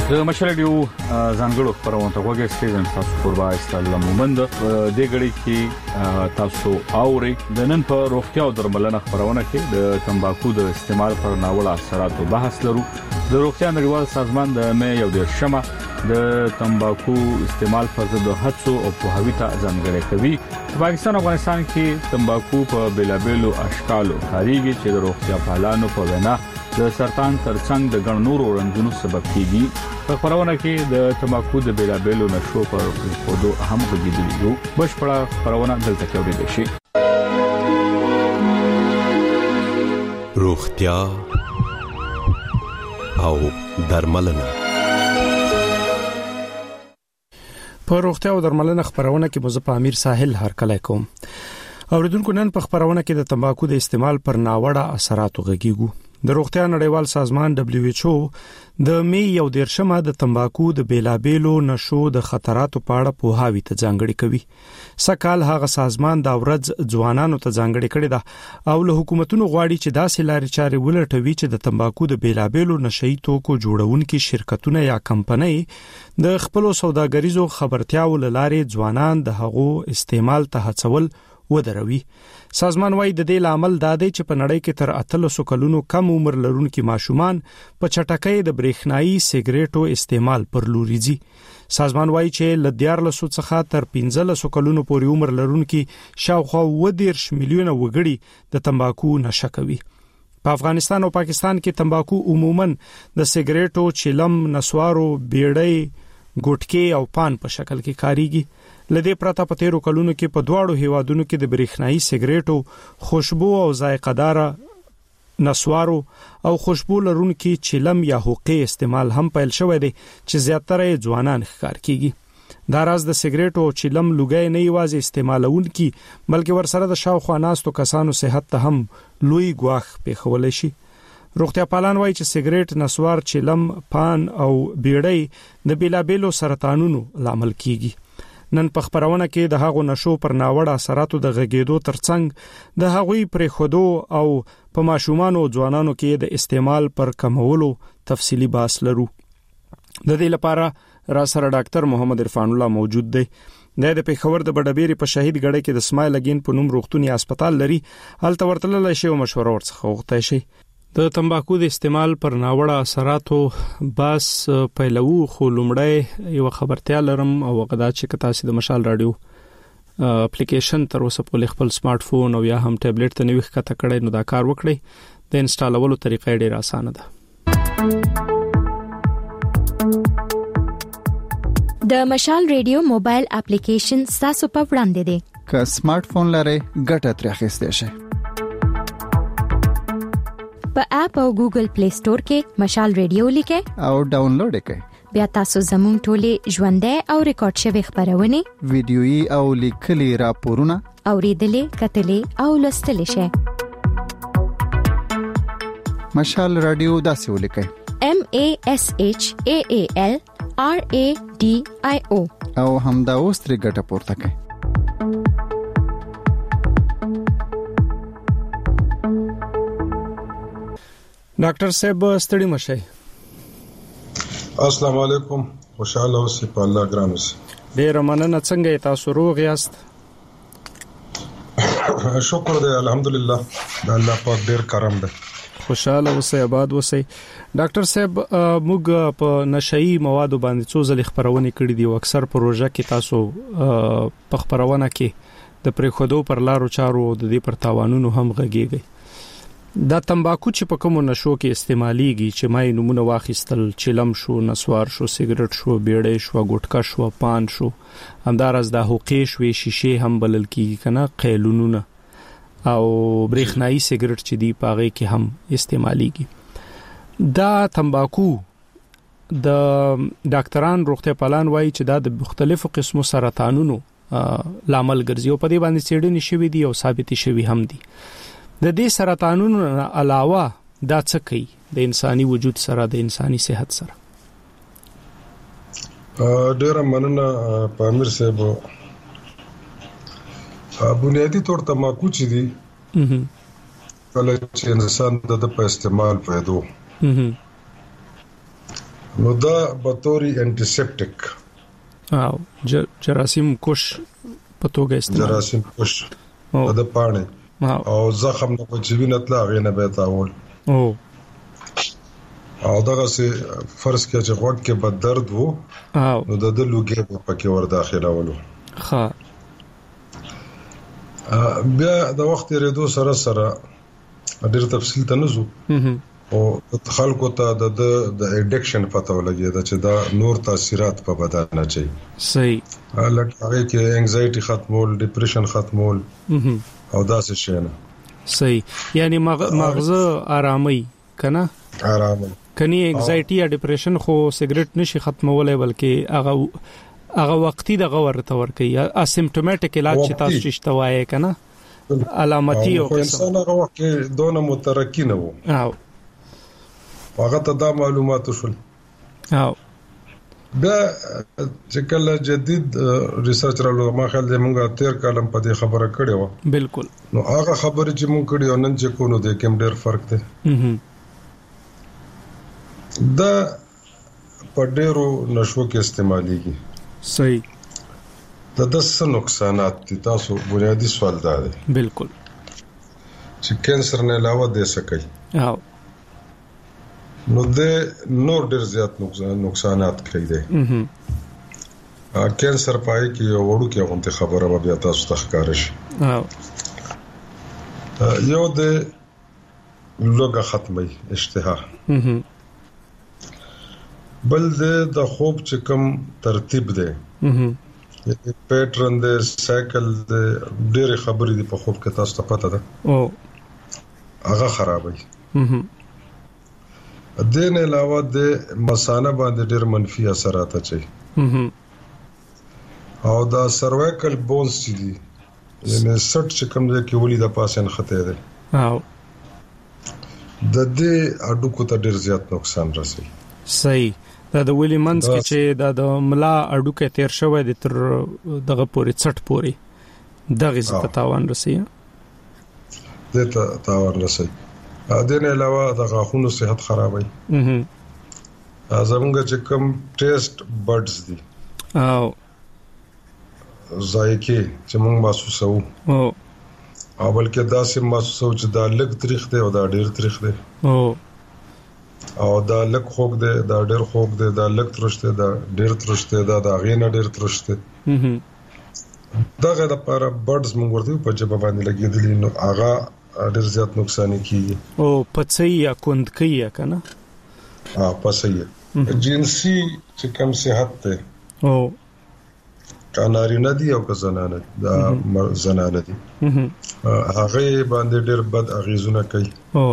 د مشالډیو ځانګړو خبرونه ته وګورئ سټیزن تاسو قربا استعلام مومند د غړي کې تاسو اوري د نن په روغتیا او درملنه خبرونه کې د تمباکو د استعمال پر ناوړه اثراتو بحث لرو. د روغتیا نړیوال سازمان د مې یو د شمه د تمباکو استعمال پر ضد هڅو او پوهاوی ته ځانګړی کوي. پاکستان او افغانستان کې تمباکو په بیلابیلو اشکالو کاریږي چې د روغتیا پالانو په وینا د سرطان ترڅنګ د ګڼنورو رنځونو سبب کیږي. په خبرونه کې د تمباکو د بیلابیلو نشو پر خودو اهم غږیدلی یو بشپړه خبرونه دلته کوي شي. روغتیا او درملنه. په روغتیا او درملنه خبرونه کې مزه په امیر ساحل هرکلی کوم. اوریدونکو نن په خبرونه کې د تمباکو د استعمال پر ناوړه اثراتو غږیږو. د روغتیا نړیوال سازمان WHO د مې یو دیرشمه د تمباکو د بیلابیلو نشو د خطراتو په اړه پوهاوی ته ځانګړی کوي. سکهال هغه سازمان دا ورځ ځوانانو ته ځانګړی کړی ده او له حکومتونو غواړي چې داسې لارې چارې ولټوي چې د تمباکو د بیلابیلو نشئی توکو جوړونکو شرکتونه یا کمپنۍ د خپل سوداګریزو خبرتیاو لارې ځوانان د هغو استعمال ته هڅول ودروي. سازمان وايي د دې عمل د دې چې په نړۍ کې تر 800 کلونو کم عمر لرونکي ماشومان په چټکۍ د برېښنايي سیګریټو استعمال پر لوري ځي. سازمان وايي چې ل 1400 څخه تر 1500 کلونو پورې عمر لرونکي شاوخوا 10 میلیونه وګړي د تمباکو نشه کوي. په افغانستان او پاکستان کې تمباکو عموماً د سیګریټو، چلم، نسوارو، بیړۍ، ګټکي او پان په شکل کې کاریږي. لدې پرته په 13 کلونو کې په دواړو هیوادونو کې د برېښنايي سیګریټو، خوشبو او ذائقه دار نسوارو او خوشبو لرونکي چلم یا حقې استعمال هم پیل شوی دی چې زیاتره ځوانان ښکار کیږي. دا راز د سیګریټو او چلم لوګي نه یوازې استعمالونکي بلکې ورسره د شاوخوا ناستو کسانو صحت ته هم لوی ګواښ پیښول شي. روغتیا پالان وایي چې سیګریټ، نسوار، چلم، پان او بیړۍ د بیلابیلو سرطانونو لامل کیږي. نن په خبرونه کې د هغو نشو پر ناوړه اثراتو د غږیدو ترڅنګ د هغوی پرې خودو او په ماشومانو او ځوانانو کې د استعمال پر کمولو تفصیلی بحث لرو. د دې لپاره را سره ډاکټر محمد عرفان الله موجود دی. د پیښور د بډبېری په شهید ګړی کې د اسماعیل اگین په نوم روغتونی هسپتال لري. هلته ورتللی شي او مشوره ورڅخه غوښتای شي. د تمباکو د استعمال پر ناوړه اثراتو باس پیلو خو لومړی یو خبرتیا لرم او غدا چې تاسو د مشال رادیو اپلیکیشن تر اوسه په خپل سمارټ فون او یا هم ټابلیټ ته نوښت کته کړئ نو دا کار وکړئ. د انسټالولو طریقې ډېره اسانه ده. د مشال رادیو موبایل اپلیکیشن تاسو په وړاندې دی. که سمارټ فون لرئ ګټه ترې اخیستئ شئ. په اپ او ګوګل پلی سٹور کې مشال رادیو لیکه او ډاونلوډ کړئ. بیا تاسو زموږ ټولې ژوندۍ او ریکارډ شوی خبرونه ویډیويي او لیکلي راپورونه اوریدلې، کتلې او لوستلې شئ. مشال رادیو داسې ولیکئ: MASHAAL RADIO او همدا اوس ترې ګټه پورته کړئ. ډاکټر صاحب ستړي مشئ. السلام علیکم. خوشاله اوسئ په الله ګران اوسئ. ډیر مننه. څنګه تاسو روغ یاست؟ شکر دی الحمدلله. الله پاک ډیر کرم دی. خوشاله اوسئ، آباد اوسئ. ډاکټر صاحب موږ په نشئی موادو باندې څو ځله خبرونه کړې دي او اکثر پروژه کې تاسو په خبرونه کې د پریخودو پر لارو چارو د دې پر تاوانونو هم غږیږي. دا تمباکو چې په کوم نشو کې استعماليږي چې مای نمونه واخیستل، چلم شو، نسوار شو، سیګریټ شو، بیړۍ شو، ګټکا شو، پان شو، همدارس د حقې شو، شیشه هم بلل کیږي کنه، قیلونونه او برېښنايي سیګریټ چې دی پاغه کې هم استعماليږي. دا تمباکو د ډاکټران روغتیا پالان وایي چې دا د مختلفو قسمو سرطانونو لامل ګرځي او په دې باندې څېړنې شوې دي او ثابت شوي هم دي. د دې سرطانونو علاوه دا څه کوي د انساني وجود سره، د انساني صحت سره؟ ډېر مننه پامیر صاحب. بنیادی طور تمباکو چې دی کله چې انسان د په استعمال پیدو نو دا بطوري انټیسپټیک او جراثیم کوش په توګه استعمال جراثیم کوش د پانه او زخم نه پچوي نه تلا غینه به تاول او دغه سي فرض کې چې وخت کې بد درد وو نو د لوګي په پکې ور داخله ولو ها بیا د وخت ریدو سره ډېر تفصیل ته نزو او خلکو ته د اډیکشن پته ولګي دا چې دا نور تاثیرات په بدن اچي صحیح لکه کې انګزایټي ختمول ډیپریشن ختمول او دا څه شي نه صحیح یعنی مغزه آرامي کنه آرامي کني انګزایټي یا ډیپریشن خو سیګریټ نشي ختمولای بلکې هغه وقتی د غور تور کوي اسیمپټومټیک علاج چې تاسو چشتوای کنه علامتي او انسان هغه وخت دونه مترکی نه وو هغه ته دا معلومات شول او بیا چې کله جدید ریسرچ راغلو ما خیال دې مونږه 13 کالم په دې خبره کړې و بالکل نو هغه خبره چې مونږ کړې نن چې کو نو د کوم ډېر فرق دی دا په ډېرو نشو کې استعماليږي صحیح د دسه نقصانات دي تاسو بنیادی سوال دا دی بالکل چې کینسر نه علاوه د سکي او نو د نور ډېر زیات نقصانات کوي دي کینسر پای کې یو وړو کې غونډه خبره به بیا تاسو ته ښکار شي یو د لوګه ختمي اشتها بل د خوب چې کوم ترتیب دی پیټرن د سایکل د ډېر خبرې دی په خوب کې تاسو ته پته ده او هغه خرابوي دین علاوه د مثانه باندې ډېر منفي اثرات اچي او دا سروایکل بونز دي یعنی سټ چې کوم ځای کې ولې د پاسن خطه ده او د دې اډوکو ته ډېر زیات نقصان رسي صحیح دا د ویلی منز کې چې دا د ملا اډوکه تیر شوی د تر دغه پوري څټ پوري دغه څه تاوان رسي دته تاوان رسي د نه علاوه د غاښونو صحت خرابوي زمونږ چې کوم ټیسټ بډز دي او ذایقه چې موږ محسوسو او بلکې دا سم محسوسو چې دا لږ تاریخ دی او دا ډېر تاریخ دی او دا لږ خوګ دی دا ډېر خوګ دی دا لږ ترشته دا ډېر ترشته دا غینه ډېر ترشته دغه د لپاره بډز موږ ورته په جبه باندې لګیدلی نو هغه ډېر زیات نقصان کیږي او پڅي یا کند کیه کنه پڅي جنسي چې کوم صحت ته او کاناری نه دی او زنانه دا زنانه دي هغه باندې ډېر بد اغیزونه کوي او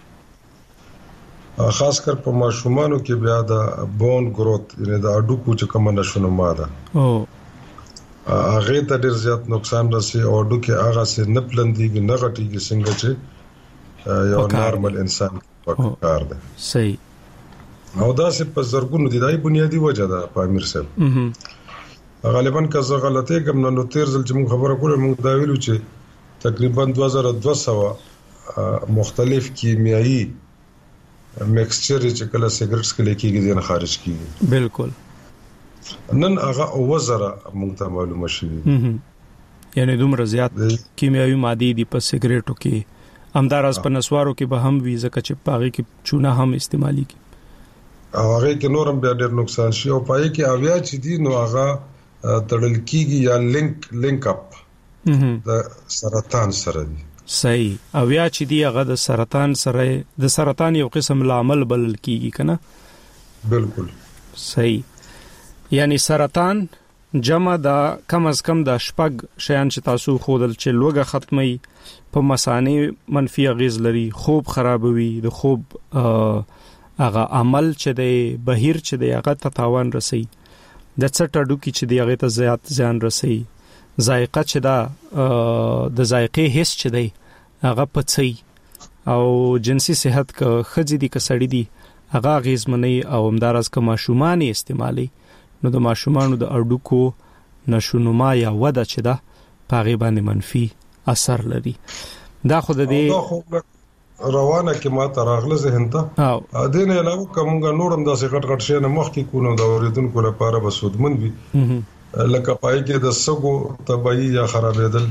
خاص کر په ماشومانو کې بیا د بون گروث یعنی د اډوکو چې کوم نشونه ماده او هغه ته ډېر زیات نقصان رسي او اډوکه هغه سي نه پلندېږي نه غټيږي څنګه چې یو نارمل انسان پکار ده صحیح او دا سه په زرګونو دي دای بنیادی وجه ده په امیر صاحب غالبا که زه غلطه کوم نو تیر ځل چې موږ خبره کوله موږ دا ویلو چې تقریبا 2200 مختلف کیمیاوي میکسچر چې کله سیګریټس کې لیکيږي ځنه خارج کیږي بالکل نن هغه وزره موږ ته معلومه شي یعنی دومره زیات کیمیاوي ماده دي په سیګریټو کې همدارس په نسوارو کې به هم وي ځکه چې پاغي کې چونه هم استعمالي کی هغه کې نورم بیا ډېر نقصان شي او پای کې اویا چې دي نو هغه تړل کیږي یا لینک اپ د سرطان سره دي صحیح اویا چې دی هغه د سرطان سره د سرطان یو قسم لامل بلل کیږي کنه بالکل صحیح یعنی سرطان جمع دا کم از کم د شپږ شیان چې تاسو خودل چې لوګه ختمي په مسانه منفي غیز لري خوب خرابوي د خوب هغه عمل چې دی بهیر چې دی هغه ته تاوان رسي د څټړو کې چې دی هغه ته زیات ځان رسي ذائقه چې دا د ذائقې حس چې دی هغه پڅي او جنسي صحت کا خځې دي کسړې دي هغه غیزمنې او همدارس کا ماشومان استعمالي نو د ماشومانو د اډوکو نشونما یا وده چې دا پاغي باندې منفي اثر لري دا خود دې روانه کې ما تراغله ذهن ته او دین علاوه کومه نورم داسې غټ غټ شي نه مخ کې کو نو د اوریدونکو لپاره بسودمن وي لکه پای کې د سګو تبعی یا خرابېدل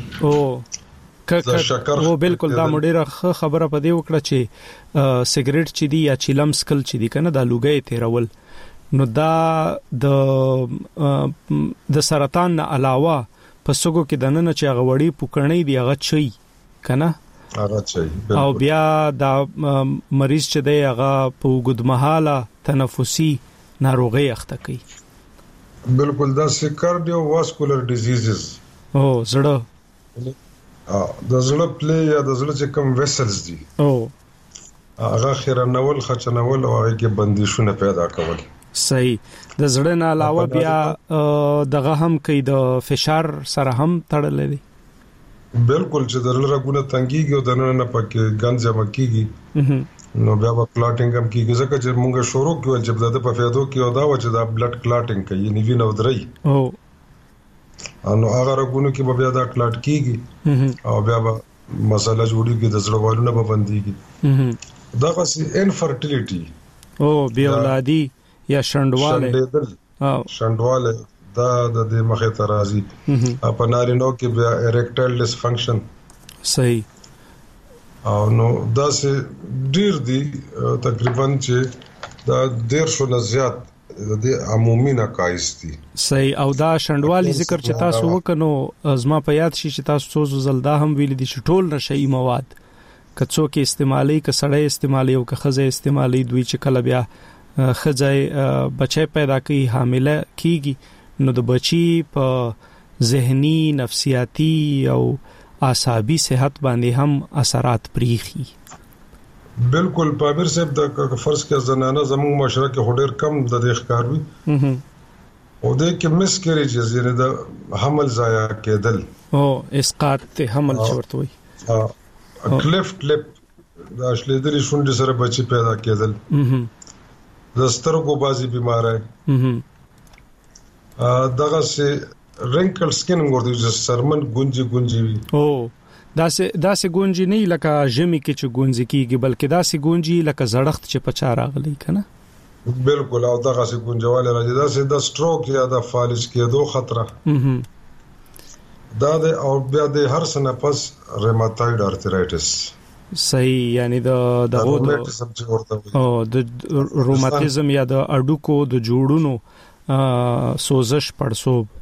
او بالکل دا مډیره خبره پدې وکړه چې سیګریټ چې دی یا چیلم سکل چې دی کنه دا لوګي تیرول نو دا د سرطان نه علاوه په سګو کې د نن چې غوړی پوکړنی دی هغه چي کنه هغه چي او بیا دا مریض چې دی هغه په وګدمحاله تنفسي ناروغي اخته کوي بالکل دا کارډیو واسکولر ډیزیزز او زړه د زړه پلی یا د زړه چې کوم ویسلز دي هغه خیرنول خچنول او هغه کې بندیشونه پیدا کول صحیح د زړه نه علاوه بیا دغه هم کوي د فشار سره هم تړلې دي بالکل چې د زړه رګونه تنګيږي او د نن په کې ګند جمع کیږي نو بیا په کلاټینګ هم کیږي ځکه چې موږ شروع کول چې د په فایدو کې او دا و چې د بلډ کلاټینګ کوي نیوی نو درې او نو هغه رګونو کې بیا دا کلاټ کیږي او بیا مسله جوړیږي د زړه والونه به بنديږي دا خاصي انفرټیلیټي او بیا اولادي یا شندواله شندواله دا د مخه ترازی په نارینو کې بیا اریکټایل ډسفنکشن صحیح او نو دا سه ډیر دی تقریبا چې دا ډیر شو نه زیات د عمومي نقایص دي صحیح او دا شندوالي ذکر چې تاسو وکنو ازما په یاد شي چې تاسو څو زلدا هم ویل دي چې ټول نشئی مواد کڅو کې استعمالي کسړې استعمالي او کخزه استعمالي دوی چې کله بیا خځای بچي پیدا کوي حامله کیږي نو د بچي په ذهني نفسیاتی او اعصابي صحت باندې هم اثرات پریخي بالکل پامیر صاحب د فرض کې زنانه زموږ معاشره کې هډر کم د ښکار وي او د کې مسکریجز یعنی د حمل ضایع کېدل او اسقاط حمل چورته وي کلیفټ لپ د اشلیدلې شونډې سره بچي پیدا کېدل د سترګو بازي بیماری دغه سه رینکل سکین ورته چې سرمن ګونجي وي او داسې ګونجي نه لکه ژمي کې چې ګونځي کیږي بلکې داسې ګونجي لکه زړښت چې پچا راغلی کنه بالکل او دغه سه ګونجواله راځي داسې د سټروک یا د فالج کېدو خطر دا د او بیا د هر سنه پس ریماتوید ارترایټس صحیح یعنی د روماتیزم یا د اډوکو د جوړونو سوزش پړسوب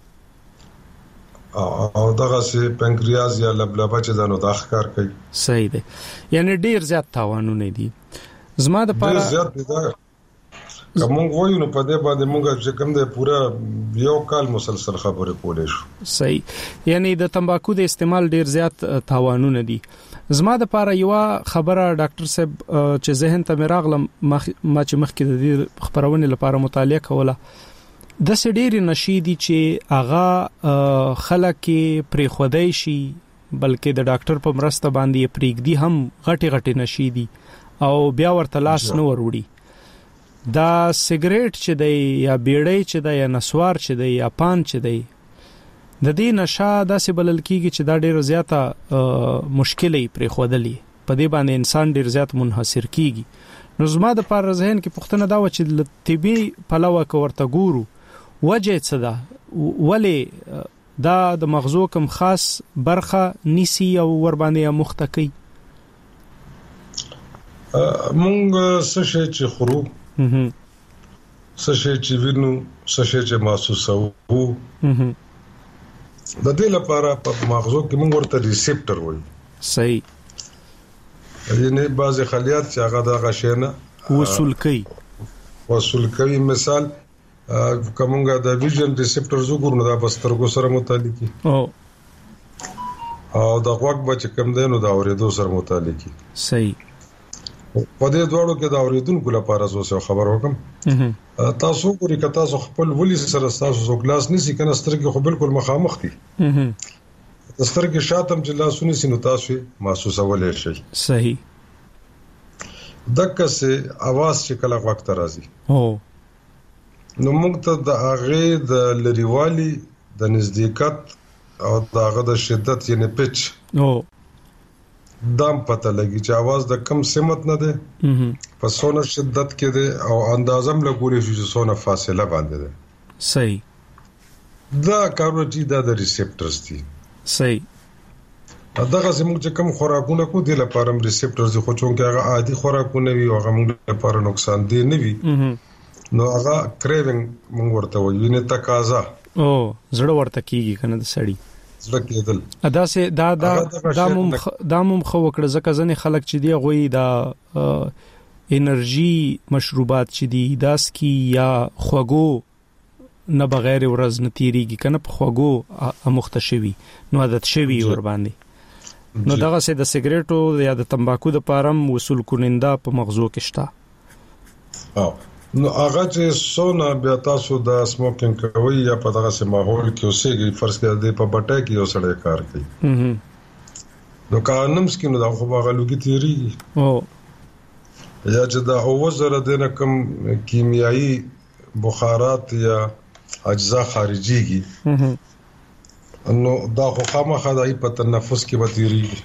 او دغه سي پنکریاز یا لبلبه چې دانو د اخکار کوي صحیح دی یعنی ډیر زیات تاوانونه دي زما د پاره ډیر زیات دي کوم وایو نو په دې باندې موږ چې کوم د پورا یو کال مسلسل خبرې کولې شو صحیح یعنی د تمباکو د استعمال ډیر زیات تاوانونه دي زما د پاره یو خبره ډاکټر صاحب چې ذهن ته مراغلم ما چې مخکې د دې خبرونه لپاره مطالعه کوله د سډيري نشيدي چې اغا خلک پرې خدای شي بلکې د ډاکټر په مرسته باندې پریګدي هم غټي نشيدي او بیا ورته لاس نه وروړي دا سیګریټ چې دی یا بیړۍ چې دی یا نسوار چې دی یا پان چې دی د دې نشه داسې بلل کیږي چې دا ډېر زیاته مشکلې پرې خودلې په دې باندې انسان ډېر زیات منحصر کیږي نو زما د پر ذهن کې پوښتنه دا و چې طبي پلوه کوورته ګورو وجه څه ده ولی دا د مغزو کوم خاص برخه نسی او ور باندې مختکی مونږ څه شي چې خورو څه شي چې وینو څه شي چې محسوسو د دې لپاره په مغزو کې موږ ورته ریسپټر وایي صحیح یعنی بعض خلیات چې هغه د غشنه وصول کوي مثال کومه د ویژن ریسپټر زګور د بسترګو سره متعلق دي او د غوږ بچ کم دی نو د اوریدو سره متعلق دي صحیح په دې دوړو کې د اوریدونکو لپاره زو خبر وکم تاسو ګوري که تاسو خپل ولې سره تاسو ګلاس نسی کنه سترګې خو بالکل مخامخ دي سترګې شاتم چې لاسونه سينو تاسو محسوسه ولې شي صحیح دغه سه आवाज چې کله وخت راځي نو موږ ته د هغه د لریوالي د نزدېکت او د هغه د شدت یعنی پچ دام پته لګي چې आवाज د کم سمت نه ده په سونه شدت کې ده او اندازم لګولې شو چې سونه فاصله باندې ده. صحیح. دا کارونه چې د ریسپټرز دي. صحیح. دغه زموږ چې کوم خوراکونه کو دي لپاره ریسپټرز دي، خو چونکه هغه عادي خوراکونه وي او هغه موږ لپاره نقصان دي نه وي، نو هغه کریوینګ موږ ورته وایو، نه تقاضا زړه ورته کیږي کنه د سړی زړه کېدل. ادا سه دا مم خو کړه ځکه ځنې خلک چې دی غوي دا انرژي مشروبات چې دی داس کی یا خوګو نه بغیر ورځ نه تیریږي کنه په خوګو مختشوي نو عادت شوی ور باندې. نو دغه سه د سیګریټو یا د تمباکو د پارم وصول کوننده په مغزو کې شته. نو هغه چې سونه بیا تاسو د سموکینګ کوي یا په دغه سه ماحول کې اوسېږي، فرض کړئ د په بټه کې یو سړی کار کوي، نو کانم سکینو دا خو هغه لوګي تیریږي یا چې دا اوزره د کم کیمیاوي بخارات یا اجزا خارجيږي، نو دا خو خامخا د په تنفس کې وتیریږي،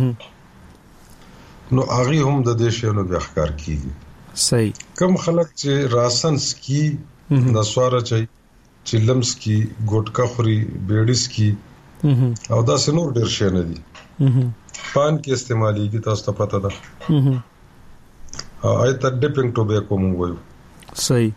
نو هغه هم د دې شنو بیا ښکار کیږي. صحیح. کم خلک چې راسنس کی نسواره چې لمس کی ګټکا خوري بیډیس کی او دا سنور ډیر شي نه دي پان کې استعمالي کی تاسو ته پته ده آیت ډیپینګ ټوبیکو مونږ وایو. صحیح.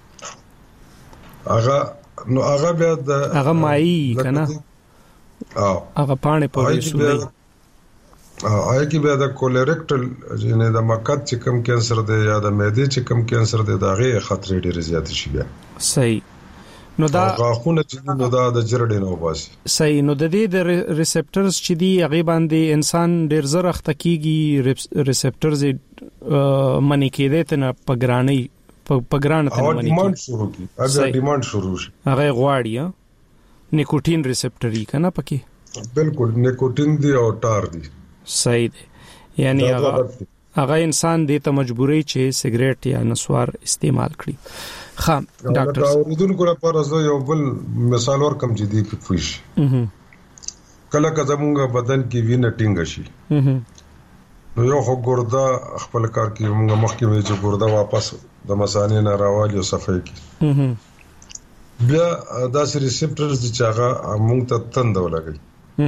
هغه بیا د هغه مای کنه هغه پانه په وسوي کې بیا د کولریکټل جنې د مقعد چې کم کینسر دی یا د معدې چې کم کینسر دی دا غي خطر ډیر زیات شي بیا. صحیح. نو دا غاښونه چې نو دا د جرړې نو باسي. صحیح. نو د دې د ریسپټرز چې دی هغه باندې انسان ډیر زر اخته کیږي، ریسپټرز منی کېده ته نه پګرانی پګران ته منی ډیماند شروع کی اگر ډیماند شروع شي هغه غواړي نیکوټین ریسپټر یې کنه پکې. بالکل نیکوټین دی او ټار دی. صحیح دی. یعنی هغه انسان دې ته مجبوري چې سیګریټ یا نسوار استعمال کړي. ها ډاکټر اوریدونکو لپاره زه یو بل مثال ورکم چې دی په فوش کله کله زموږ بدن کې وینه ټینګ شي، نو یو خو ګرده خپل کار کې موږ مخکې وی چې ګرده واپس د مثانې نه راوالي او صفای کی بیا داسې ریسپټرز چې هغه موږ ته تند ولګي،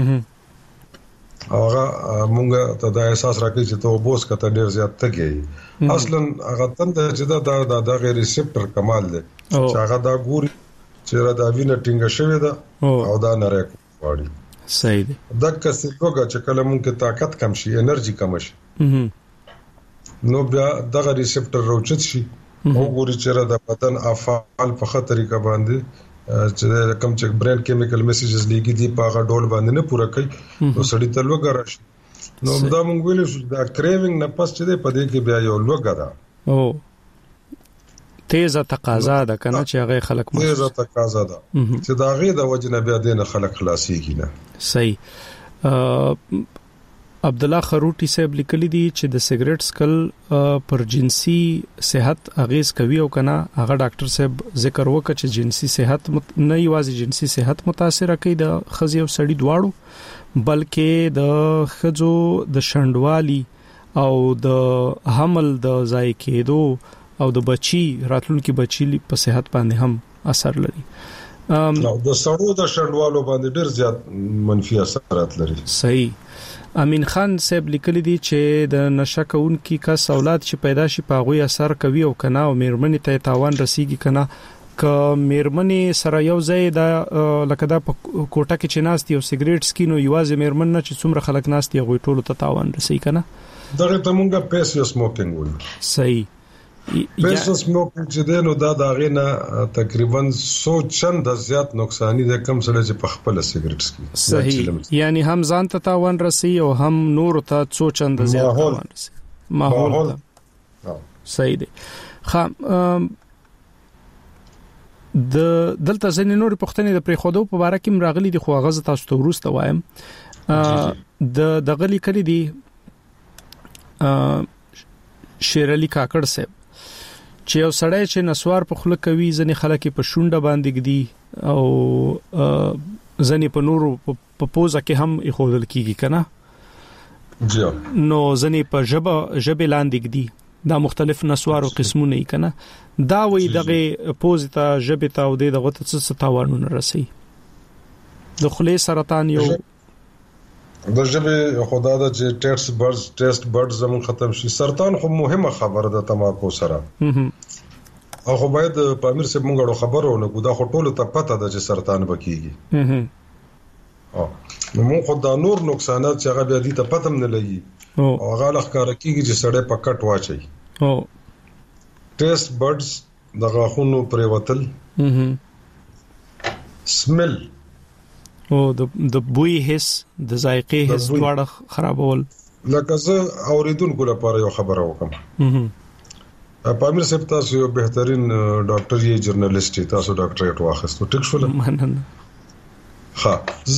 هغه موږ ته دا احساس راکړي چې ته وبوس کته ډیر زیات تګي. اصلا هغه تند چې دا غیر ریسپټر کمال دی چې هغه دا ګوري چې دا وینه ټینګه شوې ده او دا نه راکوړي. صحیح دی. دا کسي لوګه چې کله موږ کې طاقت کم شي، انرژي کم شي، نو بیا دغه ریسپټر روچت شي او ګوري چې د بدن افعال په خطر طریقه باندې چې کوم چې برین کیمیکل میسیجز لیږي دي په هغه ډول باندې نه پوره کوي، نو سړی ته لوګه راشي. نو دا موږ ویل شو دا کریوینګ نه پس چې په دې کې بیا یو لوګه ده تیزه تقاضا ده کنه چې هغه خلک تیزه تقاضا ده چې دا غي د وجنه بیا دینه خلک خلاصيږي نه. صحیح. عبد الله خروټي صاحب لیکلي دي چې د سیګریټ سکل پر جنسي صحت اغیز کوي او کنه هغه ډاکټر صاحب ذکر وکړ چې جنسي صحت نه یوازې جنسي صحت متاثر کوي د خزي او سړي دواړو، بلکې د خزو د شندوالي او د حمل د ځای کېدو او د بچي راتلونکي بچي په صحت باندې هم اثر لري. نو د سړو د شندوالو باندې ډېر زیات منفي اثرات لري. صحیح. امین خان صاحب لیکلی دی چې د نشه کونکي کس اولاد چې پیدا شي په غوي اثر کوي او کنه او میرمنې ته تاوان رسیږي کنه ک میرمنې سره یو ځای د لکه دا کوټه کې چې ناستي او سیګریټ سکینو یوازې میرمن نه چې څومره خلک ناستي غوي ټولو ته تاوان رسي کنه دغه ته مونږه پیسو سموکینګ وایو. صحیح. پیسو سموکینګ چې دینو دا دغه نه تقریبا 100 چند زیات نقصانی ده کم سره چې په خپل سیګریټ سکي. صحیح. یعنی هم ځان ته تاوان رسي او هم نور ته 100 چند زیات تاوان رسي ماحول. صحیح دی. خام دلته ځنې نور پښتنې د پریخودو په اړه کې مراغلي دي خو غزه تاسو ته ورسته وایم د غلي کړی دي شیر علي کاکړ صاحب چې یو سړی چې نسوار په خله کوي ځنې خلک په شونډه باندې گدي او ځنې په نورو په پوزه کې هم اخودل کیږي کنه جی نو ځنې په ژبه لاندې دي دا مختلف نسوارو قسمونه یې کنه دا وی دغه پوزتا ژبه ته او دغه څه تاوانونه رسي د خولې سرطان یو د ژبه خدا د ټیسټ برډز زمون ختم شي سرطان خو مهمه خبره ده تماکو سره او خو باید په امیر سره مونږ خبرونه کو دا خټول ته پته ده چې سرطان بکیږي نو مونږ خو دا نور نقصانات چې هغه بیا دي ته پته نه لګي او هغه لخر کیږي چې سړی په کټ واچي ټیسټ برډز د غاښونو پرې وتل سمل او د بوی حس د ذایقې حس دواړه خرابول لکه زه اوریدونکو لپاره یو خبره وکم په امیر صاحب تاسو یو بهترین ډاکټر یې جرنالست تاسو ډاکټریټ واخیستو ټیک شول ها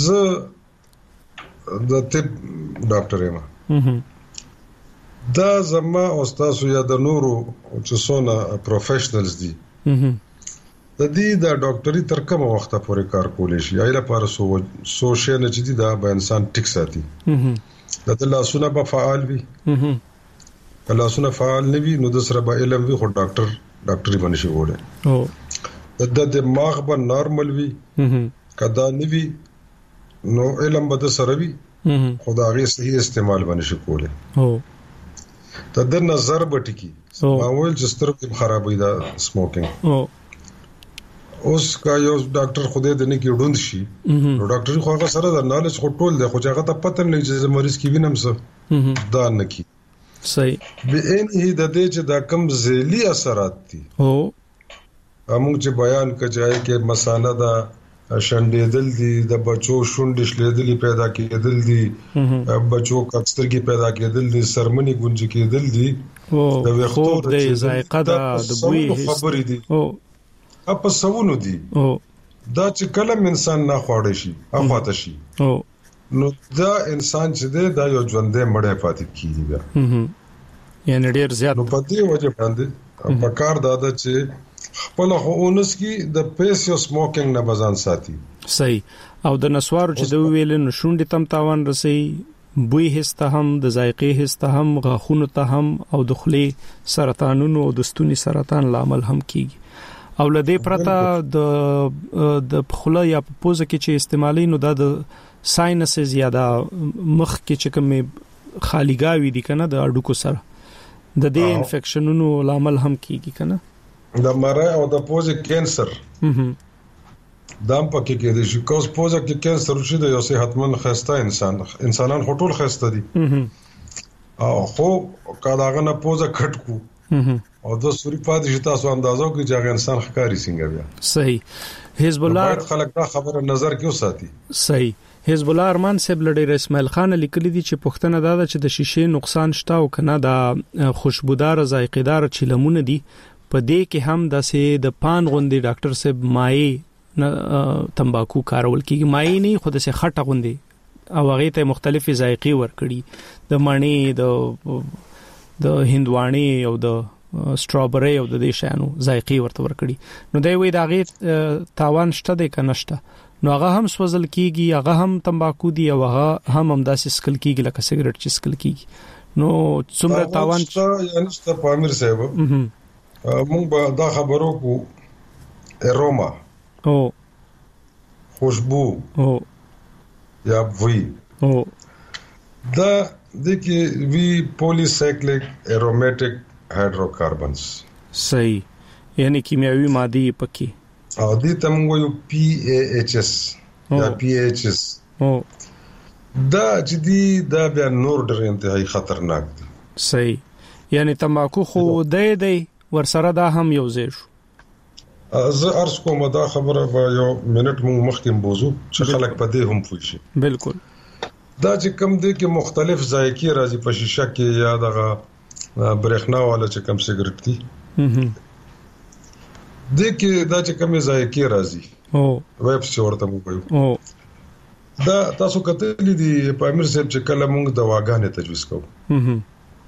زه د طب ډاکټر یم دا زما او تاسو یا د نورو چې څونه پروفیشنلز دي د دې د ډاکټري تر کومه وخت پورې کار کولی شي یا لپاره سو شي نه چې دا به انسان ټیک ساتي د لاسونه به فعال وي لاسونه فعال نه وي نو د سره به علم وي خو ډاکټري باندې شي وله د دماغ به نارمل وي کدا نه وي نو علم به د سره وي خدا غي صحیح استعمال باندې شي کوله د نظر بټکی معمول چې سترګې خرابوي دا سموکینګ اوس کا یو ډاکټر خوده د نه کې ډوند شي نو ډاکټر خو هغه سره د نالج خو ټول دی خو هغه ته پته نه چې مریض کې وینم څه دا نه کی صحیح به ان هی د دې چې دا کم ذیلی اثرات دي موږ چې بیان کړای کې مساله دا شندېدل دي د بچو شونډې شلیدلې پیدا کېدل دي بچو کڅترګي پیدا کېدل دي سرمنی گونج کېدل دي د وختو د ذایقه د بوی خبرې دي په سوونو دي دا چې کلم انسان نه خوړې شي اخواته شي نو دا انسان چې دا یو ژوندې مړې پاتې کیږي بیا یعنی ډیر زیات نو په دې وجه باندې په کار دادا چې خپل خونس کی د پیسو سموکینګ نه بزان ساتي صحیح او د نسوارو چې د ویل نو شونډې تم تاوان رسي بوی حس ته هم د ذایقې حس ته هم غاښونو ته هم او د خولې سرطانونو او د ستوني سرطان لامل هم کیږي او لدې پرته د خله یا پوزه کې چې استعمالي نو د ساينسز یا د مخ کې چې کوم خالیګاوي دي کنه د اډوکو سره د دې انفیکشنونو لامل هم کیږي کنه د مره او د پوزې کینسر دام پکې کې دي چې کوس پوزه کې کینسر شي د یو صحتمند خسته انسانان خټول خسته دي او خو کاغه نه پوزه کټ کو او د سوري پاتې شي تاسو اندازو کې چې انسان ښکاری څنګه بیا صحیح حزب الله خلک دا خبره نظر کې وساتي صحیح حزب الله ارمان صاحب لډیر اسماعیل خان لیکلی دي چې پښتنه دا چې د شیشې نقصان شته او کنه دا خوشبودار ذایقېدار چیلمونه دي په دې کې هم د پان غوندي ډاکټر صاحب مای تمباکو کارول کیږي مای نه خود سه خټه غوندي او هغه ته مختلفي ذایقې ورکړي د مڼې د هندواني او د سټرابری او د دې شانو ذایقې ورته ورکړي نو دوی وی دا غي تاوان شته د کنهشته نو هغه هم سوزل کیږي هغه هم تمباکو دی او هغه هم همداسې سکل کیږي لکه سیګریټ چې سکل کیږي نو څومره تاوان یعنی ست پامیر صاحب مونږ به دا خبرو کو اروما او خوشبو او یا وی او دا دغه وی پولیسایکلیک ارومیټک هایدروکاربنز صحیح یعنی کیمیاوي ماده پکې او دې ته موږ یو پی ای ایچ اس یا پی ایچ اس دا چې دی دا بیا نور ډېر انتهایی خطرناک دي صحیح یعنی تماکو خو دی ورسره دا هم یو ځای شو زه ارز کوم دا خبره به یو منټ موږ مخکې بوزو چې خلک په دې هم پوه شي بالکل دا چې کم دی کې مختلف ذایقې راځي په شیشه کې یا دغه برېښنا والا چې کم سیګریټ دي دغه دا چې کومه ذایقې راځي او ویب ورته موږ او دا تاسو کتلې دي په امیر صاحب چې کله موږ دواګانې تجویز کوو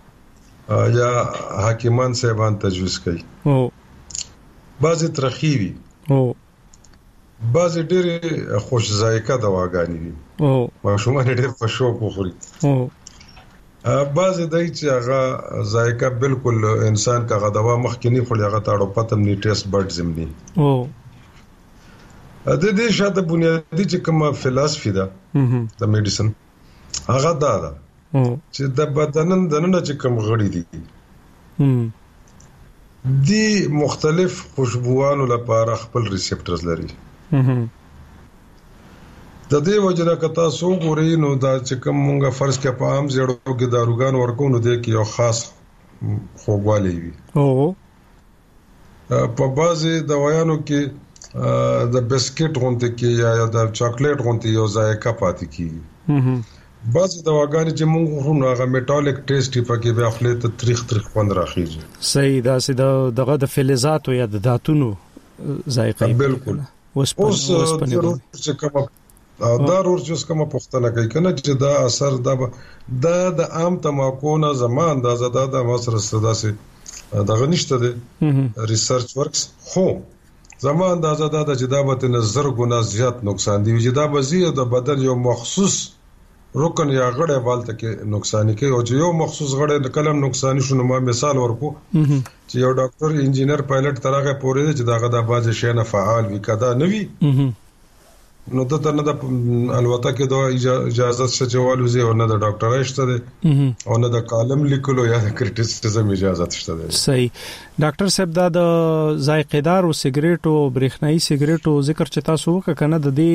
یا حکیمان صاحبان تجویز کوي او بعضی ترخیوي او بعضی ډېر خوش ذایقه دواګانې دي او ماشومان ډېر په شوق خوري او بعض دای چې هغه ذایقه بالکل انسان کا غدوا مخکنی خو هغه تاړو پتم نی ټیسټ بډ زمدي او د دې شاته بنیادی چې کومه فلسفي ده د میډیسن هغه دا ده چې د بدن دننه چې کوم غړي دي دی مختلف خوشبوانو لپاره خپل ریسپټرز لري د دې وجنه کتا سو غوري نو دا چې کوم مونږه فرض کې په عام زړو کې داروګان ورکو نو دې کې یو خاص خوږوالی وي او په بعضي دوايانو کې د بسکټ غونډه کې یا د چاکلیټ غونډه یو ذایقه پاتې کیږي بعضي دواګانې چې مونږ خورو هغه میټالیک ټیسټ پکې به خپل ته تریخ خوند راخیږي صحیح دا دغه د فلزات او یا د داتونو ذایقه بالکل اوس چې کوم دا ورچوس کومه پښتنه کوي کنه چې دا اثر د عام تماکو نه زمان دا زده د مصر سداسي دغه نشته د ریسرچ ورکس خو زمان دا زده د چې دا به نظر ګنا زیات نقصان دی چې دا به زیات د بدن یو مخصوص رکن یا غړې بالته کې نقصان کوي او چې یو مخصوص غړې د کلم نقصان شونه ما مثال ورکو چې یو ډاکټر انجینر پایلټ ترغه پورې چې داغه د باز شي نه فعال وي کدا نه وي نو ته نه د الوتکه کې د اجازه شته زه او نه د ډاکټر شته او نه د کالم لیکلو یا د کریټیسیزم اجازه شته. صحیح ډاکټر صاحب دا د ذایقه‌دار او سیګریټ او برېښنايي سیګریټ او ذکر چتا سو کنه د دې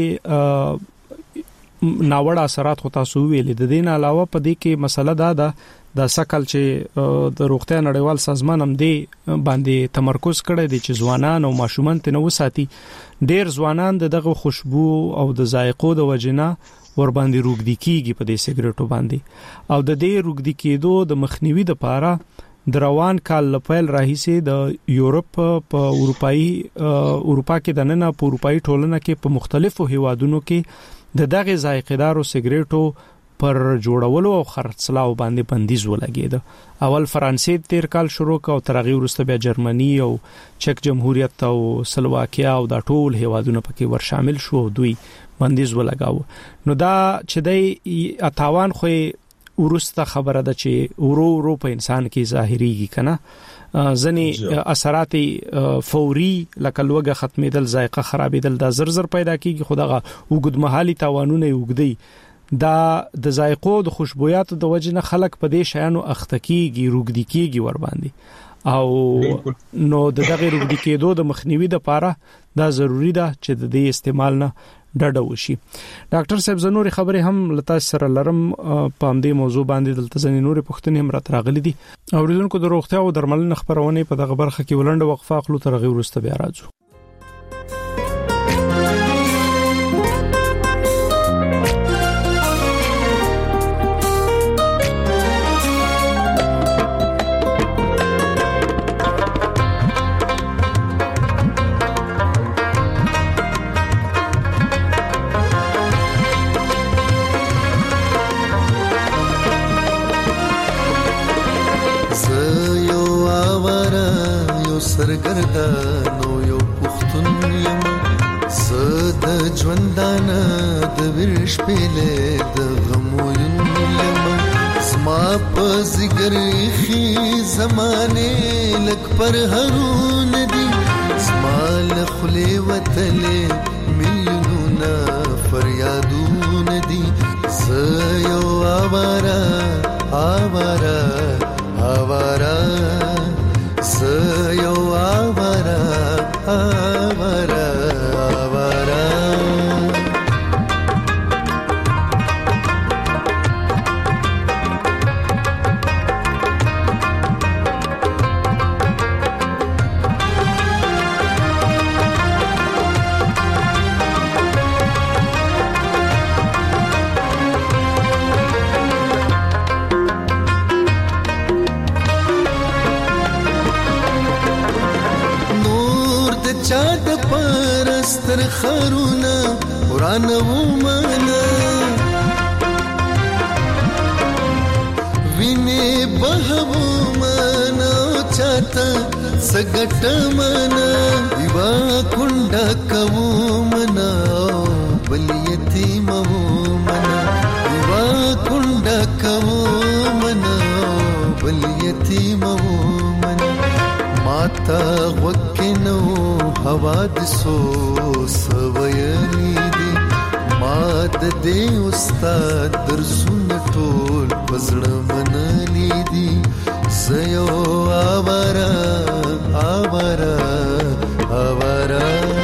ناوړه اثرات خو تاسو ویلې د دې نه علاوه په دې کې مسله دا ده د سکل چې د روغتیا نړیوال سازمان هم دی باندې تمرکز کړی دی چې ځوانان او ماشومان ته نو وساتي ډېر ځوانان دغه خوشبو او د ذایقو د وجنه ور باندې روغدي کیږي په دې سیګریټو باندې او د دې روغدي کېدو د مخنیوي لپاره د روان کال لپاره راهیسه د یورپ په اروپا کې د نن په اروپאי ټولنه کې په مختلفو هیوادونو کې دغه ذایقه‌دار او سیګریټو پر جوړولو او خرڅلاو باندې بندیز ولګید. اول فرانسې تیر کال شروع کا او ترغی ورسته بیا جرمني او چک جمهوریت او سلواکیا او دا ټول هیوادونه پکې ور شامل شو دوی بندیز ولګاو. نو دا چې د اتاوان خو ورسته خبره ده چې ورو په انسان کې ظاهريږي کنه ځنی اثرات فوري لکه لوګه ختمېدل ذایقه خرابېدل دا زر پیدا کیږي خدغه وګدمحالي تاوانونه وګدي دا د ذایقو د خوشبویات د وجنه خلق په دې شیانو اختکیږي روګدي کیږي ور باندې او نو دغه روګدي کېدو د مخنیوي د پاره دا ضروری ده چې د دې استعمال نه ډډه وشي. ډاکټر صاحب زنوري خبره هم لتا سره لرم په دې موضوع باندې دلته ځنې نورې پوښتنې هم راغلي دي اوریدونکو د روغتیا او درملنې خبرونه په دغه برخه کې ولنډه وقفه اخلو تر غوړ ورسته بیا راځو. سرګردانو یو پښتون یم زد ژوندانه د ورش پله د غمو یم سما په زګر خي زمانه لک پر هرون دي سما لخلي وتلې مليونه فریادون دي زيو آوارا آوارا آوارا سيو آوارا آوارا آوارا چاد پرستر خرونا قرآن ومانا وینه بهو مانا چاته سګټ مانا دیوا کونډه کوو منا بل یتیم وو منا دیوا کونډه کوو منا ماتا وکنو حوادثو سویلی دی مات دې استاد درسونه ټول پزړه منلی دي زيو آوارا آوارا آوارا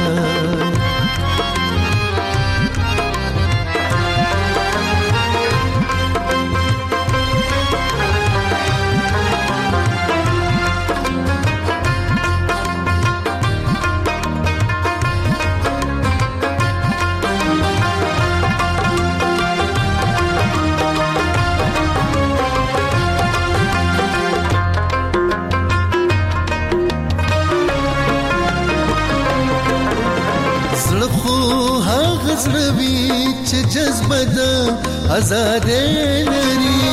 زړوي چې جذبه د آزاد لري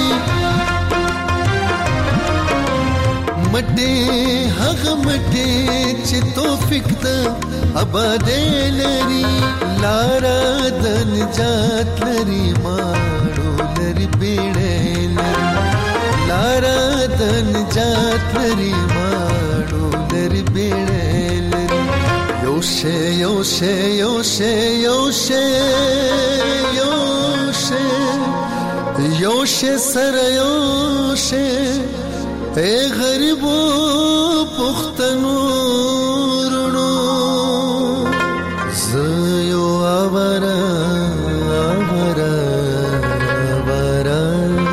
مټه هغه مټه چې توفیق د آباد لري لارا د نجات لري ماړو لري بیړې لري لارا د نجات لري ماړو لري بیړې لري یوشه یوشه یوشه یوشه یوشه یوشه سر یوشه اے غریبو پختنو رونو زيو آوارا آوارا آوارا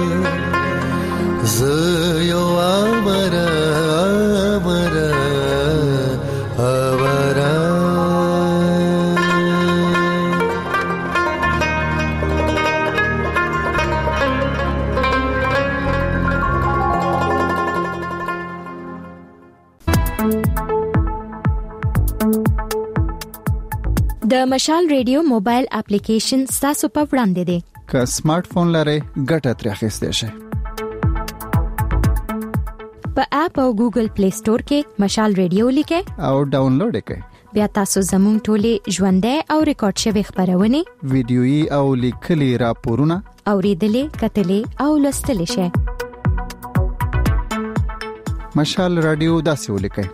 زيو آوارا آوارا آوارا د مشال ریډیو موبایل اپلیکیشن تاسو په وړاندې دی که سمارټ فون لرئ ګټه ترې اخیستئ شئ په اپ او ګوګل پلی سٹور کې مشال ریډیو لیکئ او ډاونلوډ کړئ بیا تاسو زموږ ټولې ژوندۍ او ریکارډ شوی خبرونه ویډیويي او لیکلي راپورونه اوریدلې کتلې او لوستلې شئ مشال رادیو داسې ولیکئ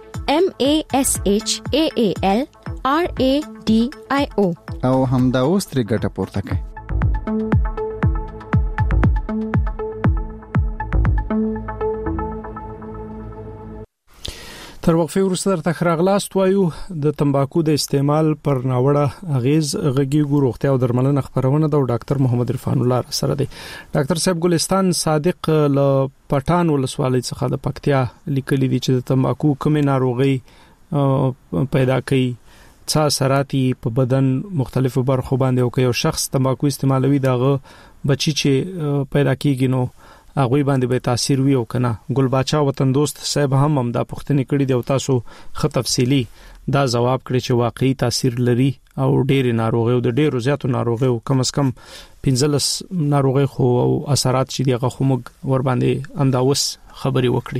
MASHAAL RADIO او همدا اوس ترې ګټه پورته کړئ تر وقفه وروسته تر خراغلاست وایو د تمباکو د استعمال پر ناوړه اغیز غږیږي روغتیا او درملنه خبرونه د ډاکټر محمد عرفان الله سره دی ډاکټر صاحب ګلستان صادق ل پټان ولسوالۍ څخه د پکتیا لیکلي دي چې د تمباکو کومه ناروغي پیدا کوي څا سراتي په بدن مختلفو برخو باندې او یو شخص تمباکو استعمالوي دغه بچی چې پیدا کیږي نو هغه باندې به تاثیر وي او کنه ګل باچا وطن دوست صاحب هم دا پوښتنه کړې دی او تاسو خه تفصیلی دا جواب کړی چې واقعي تاثیر لري او ډېر ناروغي او د ډېرو زیاتو ناروغي او کم از کم 15 ناروغي خو او اثرات چې دغه خموږ ور باندې امداوس خبري وکړي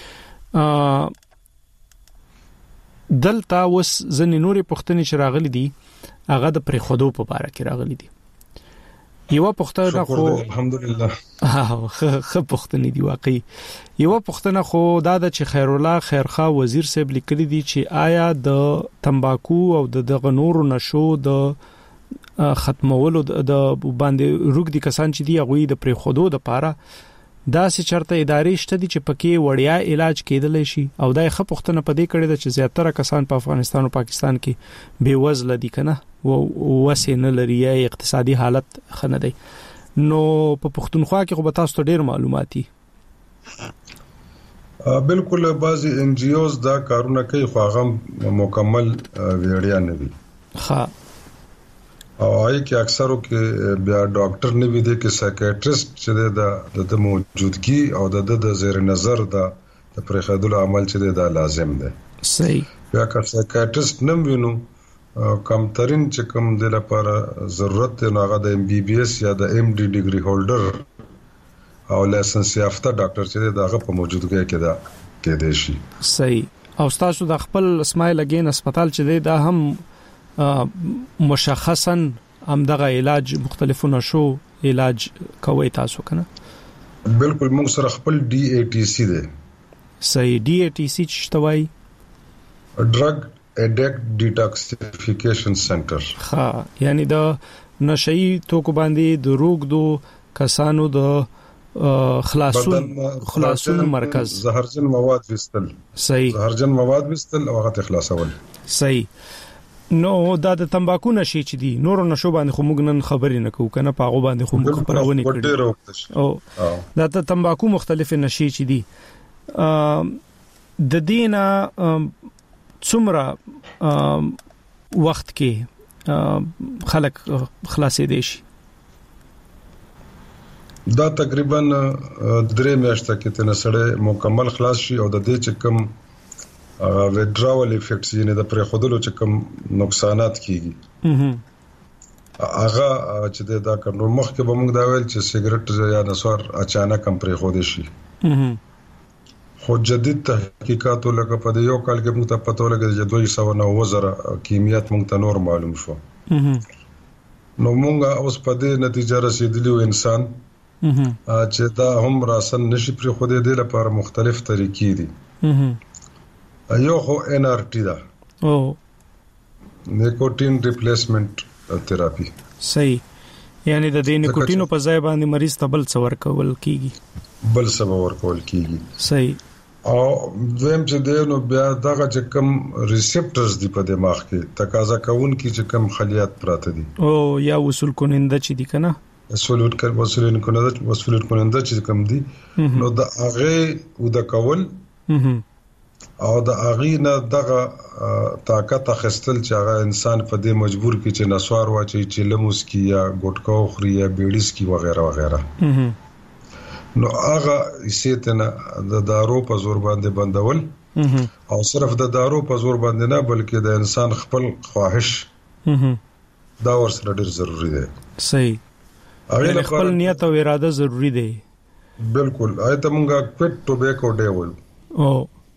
دلته وس ځنې نورې پوښتنې چې راغلي دي هغه د پرې خودو په اړه کې راغلي دي یو پوښتنه خو الحمدلله خه پوښتنه دی واقعي یو پوښتنه خو دا د چې خیر الله خیرخوا وزیر صاحب لیکلي دي چې آیا د تمباکو او د غنور نشو د ختمولو د باندې روګ دي کسان چې دی غوي د پرې خودو د پاره دا سې چرته ادارې شته دي چې پکې وړیا علاج کېدل شي او دا خه پوښتنه پدې کړې ده چې زیاتره کسان په افغانستان او پاکستان کې بے وزله دي کنه او وسې نه لري اقتصادي حالت خنه دی نو په پښتونخوا کې خو به تاسو ته ډېر معلوماتي بالکل بعضی ان جی اوز دا کارونه کوي خو هغه مکمل ویډیا نه وي ها او آی کې اکثرو کې بیا ډاکټر نه وي دي کې سایکیاټریست چې د موجودګي او د زیر نظر د پرېخدلو عمل چې دا لازم دی صحیح بیا که سایکیاټریست نه وینو کم ترين چې کوم د لپاره ضرورت نه هغه د ام بي بي اس یا د ام ډي ډیګري هولډر او لایسنس یافته ډاکټر چې دغه په موجودګي کې دا کې دی شي صحیح او تاسو د خپل اسماعیل اگین هسپتال چې دا هم مشخصا هم دغه علاج مختلفو نشو علاج کوي تاسو کنه بالکل موږ سره خپل DATC دی صحیح DATC چې توای ډرګ اډیکټ ډیټاکسیفیکیشن سنټر. ها یعنی د نشئی توکو باندې د روغدو کسانو د خلاصون مرکز زهرجن مواد وستل. صحیح. زهرجن مواد وستل او هغه خلاصول. صحیح. نو دا د تمباکو نشي چې دي نور نشو باندې خو موږ نن خبرې نه کوو کنه پاغو باندې خو موږ خبرونه کړو. او دا د تمباکو مختلف نشي چې دي د دینه څومره وخت کې خلک خلاصې دي شي. دا تقریبا 3 میاشتې کې تنه سره مکمل خلاص شي او د دې چې کوم withdrawal effects یعنی د پرې خودلو چې کوم نقصانات کیږي هغه چې دا کنټرول مخکې به موږ دا ویل چې سیګریټ یا نسوار اچانک هم پرې خود شي خو جدید تحقیقات لکه په یو کال کې موږ ته پته ولګی چې 290 کیمیات موږ ته نور معلوم شو. نو موږ اوس په دې نتیجه رسیدلی و انسان چې دا هم راسن نشي پرې خود دې لپاره مختلف طریقې دي. یو خو NRT دا او نیکوټین ریپلیسمنت تھراپي. صحیح. یعنی د دې نیکوټینو په ځای باندې مریض ته بل څور کول کیږي. صحیح. او دویم چې دی نو بیا دغه چې کوم ریسپټرز دی په دماغ کې تقاضا کوون کی چې کوم خلیات پراته دي او یا وصول کننده چې دي کنه وصول کننده چې کوم دي نو د هغه و د کول او د هغه نه دغه طاقت اخستل چې هغه انسان په دې مجبور کی چې نسوار واچي چې لموس کی یا ګټکا خوري یا بیډیس کی وغیرہ وغیرہ. نو هغه ایستنه د دارو په زور باندې بندول او صرف د دارو په زور باندې نه بلکې د انسان خپل خواهش دا ورسره ډیر ضروری دی. صحیح. هغه خپل نیت او اراده ضروری دی. بالکل. آیته مونږه کوټ ټوبیکو دی ول او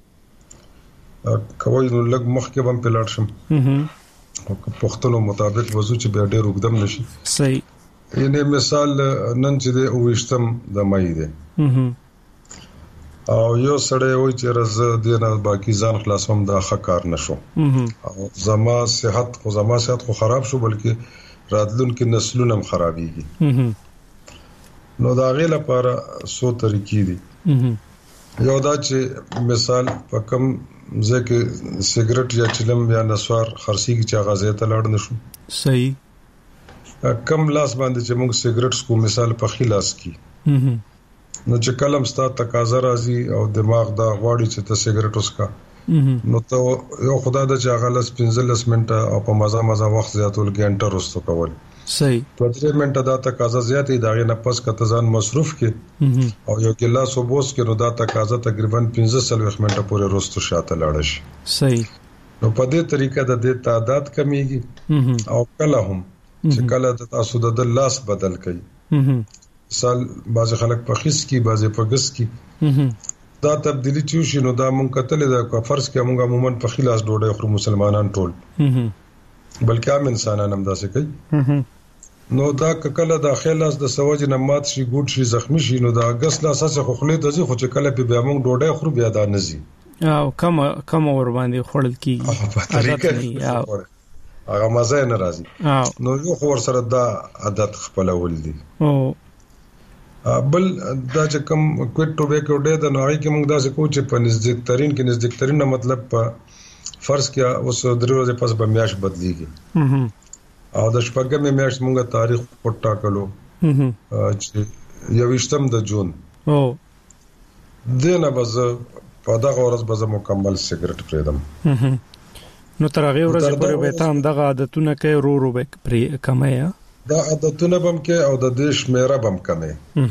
کوي نو لګ مخکې بم پلاټ شم او پښتنو مطابق وضو چې بیا ډېر وګدم نشي. صحیح. یعنی مثال نن چې د اوښتم د مې ده او یو سړی وای چې رز دینه باقی ځان خلاصوم دا ښه کار نشو او زما صحت خو خراب شو بلکې راتلونکي نسلونه هم خرابيږي. نو دا غي لپاره سو طریقې دي. یو دا چې مثال په کم ځکه سیګریټ یا چلم یا نسوار خرسي کی چا غازه ته لاړ نشو. صحیح. کم لاس باندې چې موږ سیګریټ کو مثال په خلاص کی نو چې کلم ستا تقاضا راځي او دماغ دا غواړي چې ته سیګریټ وسکا نو ته یو خدای د چې غلس 15 منټه او په مزه وخت زیاتول غنټه رستو کول. صحیح. په 3 منټه دا تقاضا زیاتې دا نه پس کته ځان مصروف کې او یو ګلاس وبوس کې نو دا تقاضا تقریبا 15 منټه پورې رستو شاته لاړ شي. صحیح. نو په دې طریقه د دې تعداد کمیږي او کله هم چې کله د تاسو د لاس بدل کړي مثال بعض خلک په خص کې بعض په غس کې دا تبدیلی چې شي نو دا مونږ کتل دا کو فرض کې مونږ عموما په خلاص ډوډۍ خو مسلمانان ټول بلکې عام انسانان هم داسې کوي. نو دا کله د خلاص د سوج نه مات شي ګوډ شي زخمی شي نو دا غس لا اساس خو خلې ته ځي خو چې کله په بیا مونږ ډوډۍ خو بیا دا نزي او کم ور باندې خړل کیږي عادت نه او هغه مزه نه راځي. نو یو خو ور سره دا عادت خپلول دي او بل دا چې کوم کوټ ټوبیکو ډې د نوای کې موږ دا څه کوو چې په نزدیک ترين نه مطلب په فرض کې اوس درې ورځې پس به میاش بدليږي او د شپږمې میاش موږ تاریخ پټا کړو چې 28 د جون او دنه بز په دغه ورځ به مکمل سیګریټ پرېدم. نو تر هغه ورځې پورې به تام دغه عادتونه کوي رو به پرې کمه دا عادتونه بم کې او د دیش میرا بم کمه.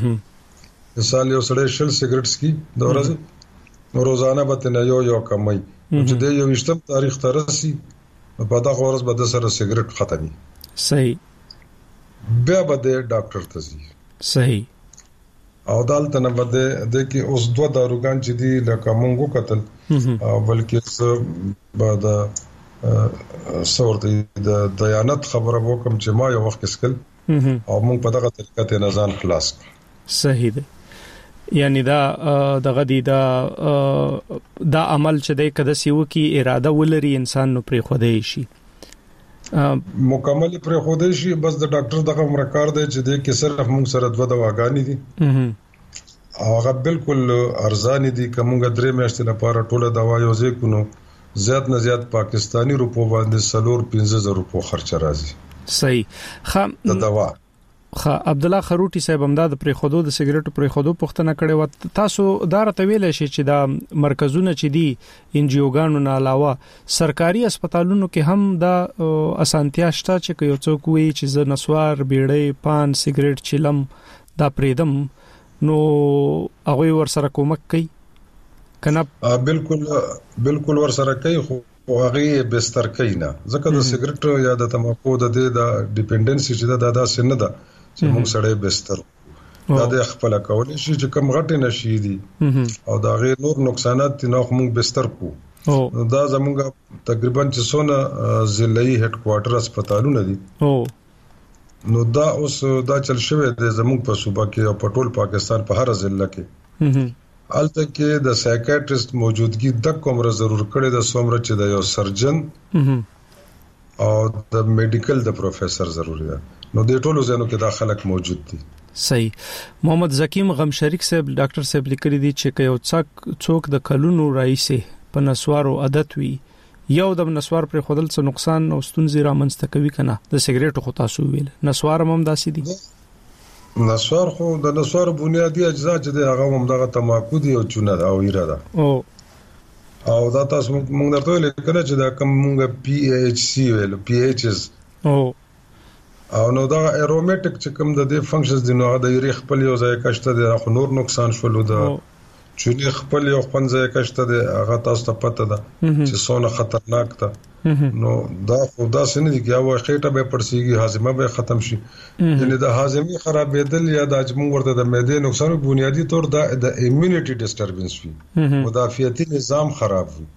مثال یو سړی شل سیګریټس کی د ورځې روزانه به نه یو کمای چې د یو وشتم تاریخ ترسي په دغه ورځ به د سره سیګریټ ختمي. صحیح. بیا به د ډاکټر ته ځي. صحیح. او دالته نه بده د کې اوس دوه داروګان چې دی لکه مونږ قتل او بلکې بعد صورت د دیانت خبره وکم چې ما یو وخت سکل او مونږ په دغه طریقه ته نزان خلاص. صحیح ده. یعنی دا دغه دی دا عمل چې د کده سیو کی اراده ولري انسان نو پرې خوده شي مکمل پرې خوده شي. بس د ډاکټر دغه مرکار دی چې د کې صرف موږ سره 2 دواګانې دي او هغه بالکل ارزان دي. کومه 3 میاشتې لپاره ټوله دوا یو ځای کونو زیات نه زیات پاکستانی روپو باندې 4-5,000 روپو خرچ راځي. صحیح د دوا عبد الله خروټي صاحب امداد پرې خودو د سیګریټو پرې خودو پښتنه کړي و. تاسو دا راته ویل شي چې دا مرکزونه چې دي ان جی اوګانو نه علاوه سرکاري هسپتالونو کې هم دا اسانتیا شته چې یو څوک وي چې ز نسوار بیړې پان سیګریټ چلم دا پریدم نو هغه ور سره کومک کوي کنه؟ بالکل ور سره کوي خو هغه بستر کوي نه ځکه د سیګریټ یا د تماکو د ډیپندنسي چې دا سن ده چې موږ سره بستر دا د خپل کول شي چې کم غټ نشي دي او دا غیر نور نقصانات دي نو موږ بستر کو. دا زموږ تقریبا 600 ضلعي هډ کوارټر هسپتالونه دي نو دا اوس دا چل شوی د زموږ په صوبه کې او په ټول پاکستان په هر ضلع کې الته کې د سایکیاټریست موجودګي د کومره ضرور کړي د سومره چې د یو سرجن او د میډیکل د پروفیسور ضروري ده نو د ټولو ځینو کې داخلك موجود دي. صحیح. محمد زکیم غم شریک صاحب ډاکټر صاحب لیکلي دي چې یو څوک د کلونو راځي په نسوارو عادت وي یو د نسوار پر خودل څه نقصان او ستونزې رامنځته کوي کنه د سیګریټو خو تاسو ویل نسوار هم داسې دي. نسوار خو د نسوار بنیادی اجزا چې د هغه هم دغه تماکو دي او چونه او ایره ده او دا تاسو موږ درته لیکل چې دا کوم موږ پی ایچ سی ویل پی ایچ اس او نو دا اروماتیک چې کوم د دې فنکشنز دي نو د ایره خپل یو ځای کشته دي خو نور نقصان شول د چونی خپل یو خپنځه کشته دي هغه تاسو ته پته ده چې څونه خطرناک ده نو دا خدا سن دي چې هغه خېټه به پړسيږي هاضمه به ختم شي یعنی د هاضمي خرابېدل یا د اجمو ورته د معدې نقصان بنیادی طور د ایمونټي ډیسټربنس وي مدافعتي نظام خراب وي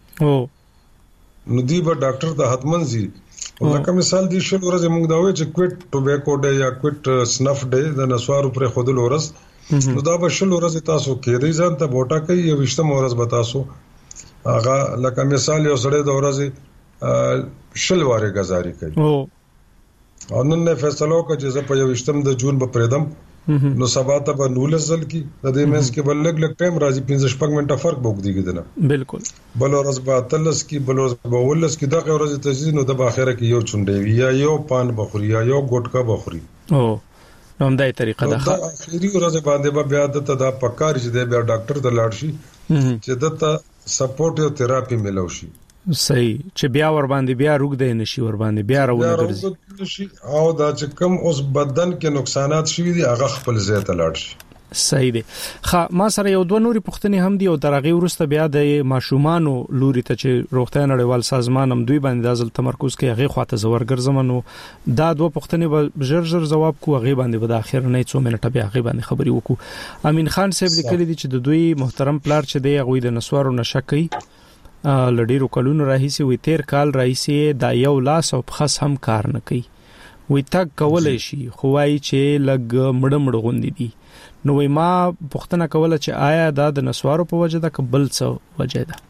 نو دی به ډاکټر ته حتمن زی لکه مثال دی شل ورځې موږ دا وایو چې کویټ ټوبیکو ډے یا کویټ سنف ډے د نسوارو پر خودل ورځ نو دا به شل ورځې تاسو کې دی ځان ته بوټا کوي یو وشتم ورځ به تاسو هغه لکه مثال یو سړی د ورځې شل واره غزاري کوي او نن نه فیصله وکړه چې زه په یو وشتم د جون په پریدم نو سبا ته به نول زل کی د دې مېس کې بلګ لګ ټایم راځي 15 منټه فرق بوک دیږي دنه بالکل بل ورځ به تلس کی بل ورځ به ولس کی دغه ورځ تجدید نو د اخره کې یو چونډې یا یو پان بخوري یا یو ګټکا بخوري نو هم دای طریقه ده اخیری ورځ باندې به بیا د دا پکار چې د بیا ډاکټر ته لاړ شي چې دته سپورټ او تھراپي ملو شي. صحیح چې بیا ور باندې بیا روغ دی نشي ور باندې بیا راونه ګرځي او دا چې کوم اوس بدن کې نقصانات شوي دي هغه خپل ځای ته لاړ شي. صحیح دی. ما سره یو دوه نوري پوښتنې هم دي او درغه ورسته بیا د ماشومانو لوري ته چې روغتیا نړیوال سازمان هم دوی باندې دازل تمرکز کوي هغه خواته زور ګرځمنو دا دوه پوښتنې به ژر جواب کو هغه باندې به د اخر نه 2 منټه بیا هغه باندې خبري وکړو. امین خان صاحب لیکلي دي چې د دوی محترم پلار چې دی هغه د نسوارو نشه کوي لډیرو کلونو راهیسي وي 13 کال راهیسي دا یو لاس او خاص هم کار نه کوي وي تک کولای شي خو وايي چې لګ مړ غوندي دي نو ما پوښتنه کوله چې آیا دا د نسوارو په وجه ده کبل څه وجه ده؟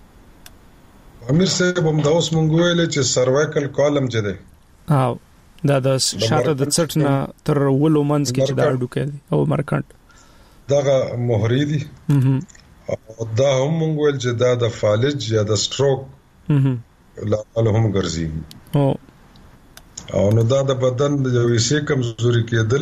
امیر صاحب هم دا اوس مونږ ویل چې سروایکل کالم چې ده دا د شاته د څټ نه تر ولو منځ کې چې دا ډوکې او مرکانټ دغه مهری دي او دا هم مونږ ویل چې دا د فالج یا د سټروک لا هم ګرځي او نو دا د بدن د ویسي کمزوري کېدل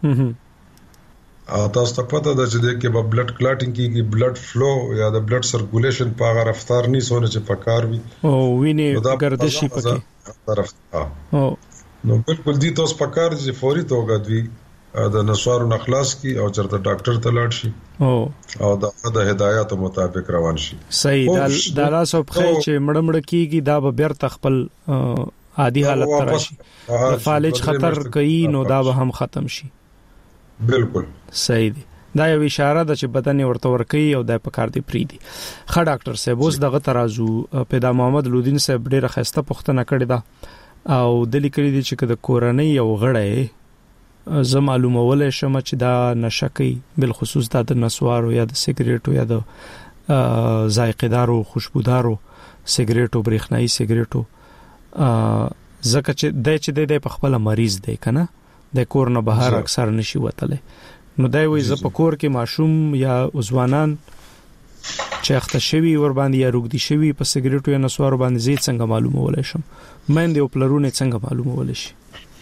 او تاسو ته پته ده چې د کې به بلډ کلاټینګ کیږي بلډ فلو یا د بلډ سرکولیشن په هغه رفتار نه سونه چې پکار وي او وینې ګردشي پکې نو بالکل دي تاسو پکار چې فوري توګه دوی د نسوارو نخلاص کی او چرته ډاکټر ته لاړ شي او د هدایاتو مطابق روان شي. صحیح دا لاسو په چې مړمړ کیږي دا به بیرته خپل عادي حالت ته راشي د فالج خطر کوي نو دا به هم ختم شي. بالکل صحیح دی. دا یو اشاره ده چې بدن ورته ورکي او د پکار دی پری دی. خا ډاکټر صاحب اوس دغه ترازو پیدا محمد لودین صاحب ډیره خسته پوښتنه کړې ده او د لیکلي دي چې د کورنۍ یو غړی زه معلومولای شم چې دا نشه کوي بل خصوص د نسوارو یا د سیګریټو یا د ذائقه‌دارو خوشبودارو سیګریټو برېښنایي سیګریټو زکه چې د په خپل مریض دی کنه د کور نه بهر اکثر نشي وتلی نو دا وي ز په کور کې ماشوم یا ځوانان چې اخته شوی ور باندې یا روغدي شوی په سیګریټو یا نسوارو باندې زیات څنګه معلومولای شم مېندې او پلرونه څنګه معلومولای شي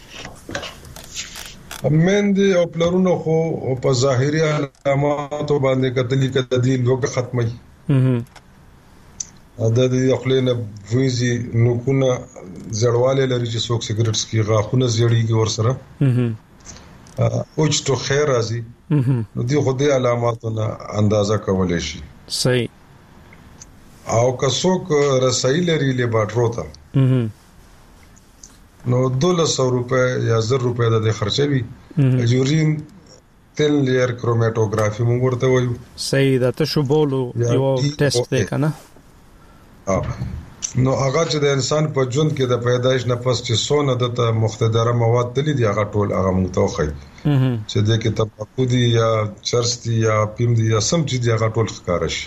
مېندې او پلرونه خو په ظاهري علاماتو باندې کتلی کدي لوګه ختمي د دې خپلنه ویزي نوکونه زړواله لري چې څوک سیګریټس کې غاخونه زړیږي ور سره اوچ تو خیر راځي نو دې خو دې علاماتونه اندازه کولای شي صحیح او که څوک رسایي لري لیبارټرو ته نو 200 روپے یا 1000 روپے د خرچوي یورین تل لیر کروماتوګرافي موږ ورته وایو صحیح دا ته شو بولو یو ټیسټ دی کنه نو هغه چې د انسان په ژوند کې د پیدایش نه پس چې سونه د مختدره مواد تللی دی هغه ټول هغه موږ ته خو چې د کې تباکو دی یا چرس دی یا پیم دی یا سم چې دی هغه ټول ښکار شي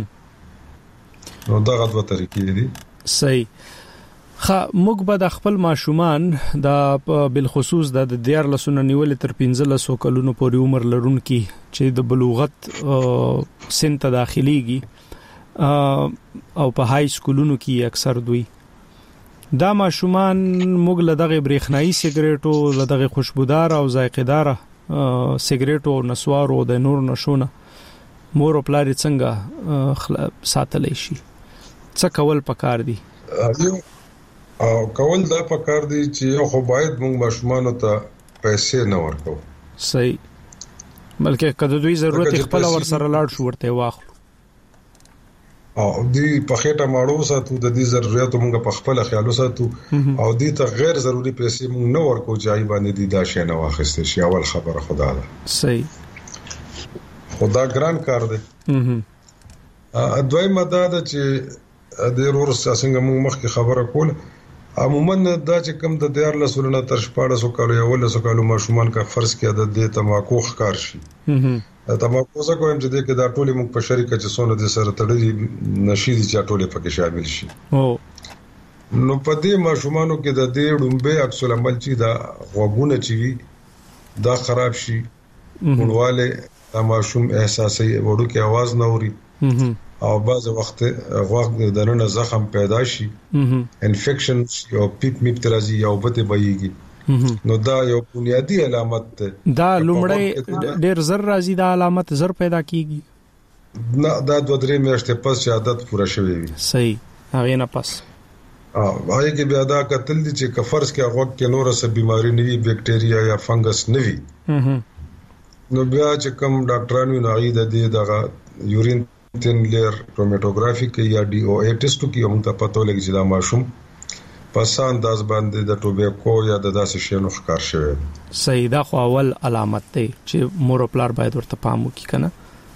نو دا غوډه طریقې دي صحیح موږ به د خپل ماشومان د بل خصوص د 14 نیول تر 15 کلونو پورې عمر لرونکي چې د بلوغت سن ته داخليږي او په های سکولونو کې اکثر دوی دا ماشومان موږ له دغه برېښنایي سیګریټو له دغه خوشبودار او ذائقه‌دار سیګریټو او نسوارو د نور نشونه مور او پلار څنګه ساتلی شي څه کول پکار دي او کول دا پکار دي چې خو باید موږ ماشومان ته پیسې نه ورکو صحیح بلکې کله دوی ضرورت خپل ور سره لاړ شو ورته واخلو او دی په خېټه ماړو ساتو د دې ضرورت موږ په خپل خیالو ساتو او دې ته غیر ضروری پیسې موږ نه ورکو چې ای باندې دي دا شی نه واخستې شي اول خبره خدا ده صحیح خدا ګران کار دی دوی مدد چې د ورور څنګه موږ مخکې خبره کول عموما دا چې کم د 14 نه تر 14 کالو یا 15 کالو ماشومان کا فرض کې د تماکو ښکار شي تماکو څه کوم چې د کې دا ټولې موږ په شریکه چې سونه د سره تړلې نشي دي چې ټولې پکې شامل شي نو په دې ماشومانو کې د دې ډومبه عکس العمل چې دا غوګونه چې دا خراب شي ګډواله دا ماشوم احساسي وړو کې आवाज نه اوري او بعض وخت غوږ د نن زخم پیدا شي انفیکشن او پیپ میپ ترازی یا وبته بهيږي نو دا یو بنیادی علامت ده دا لومړی ډېر زر راځي دا علامت زر پیدا کیږي نه دا 2-3 میاشتې پس چې عادت پوره شوی وي صحیح هغه نه پس هغه کې بیا دا قتل دي چې کفرس کې هغه کې نور څه بيماري نوي بکټریا یا فنګس نوي نو بیا چې کوم ډاکټرانو نه غي د دې دغه یورین تن لیر کروماتوګرافي کې یا ډي او اي ټیسټو کې هم ته پته لګي چې دا ماشوم پس انداز باندې د ټوبیکو یا د داسې شینو ښکار شوی صحیح دا خو اول علامت دی چې مور او پلار باید ورته پام وکړي کنه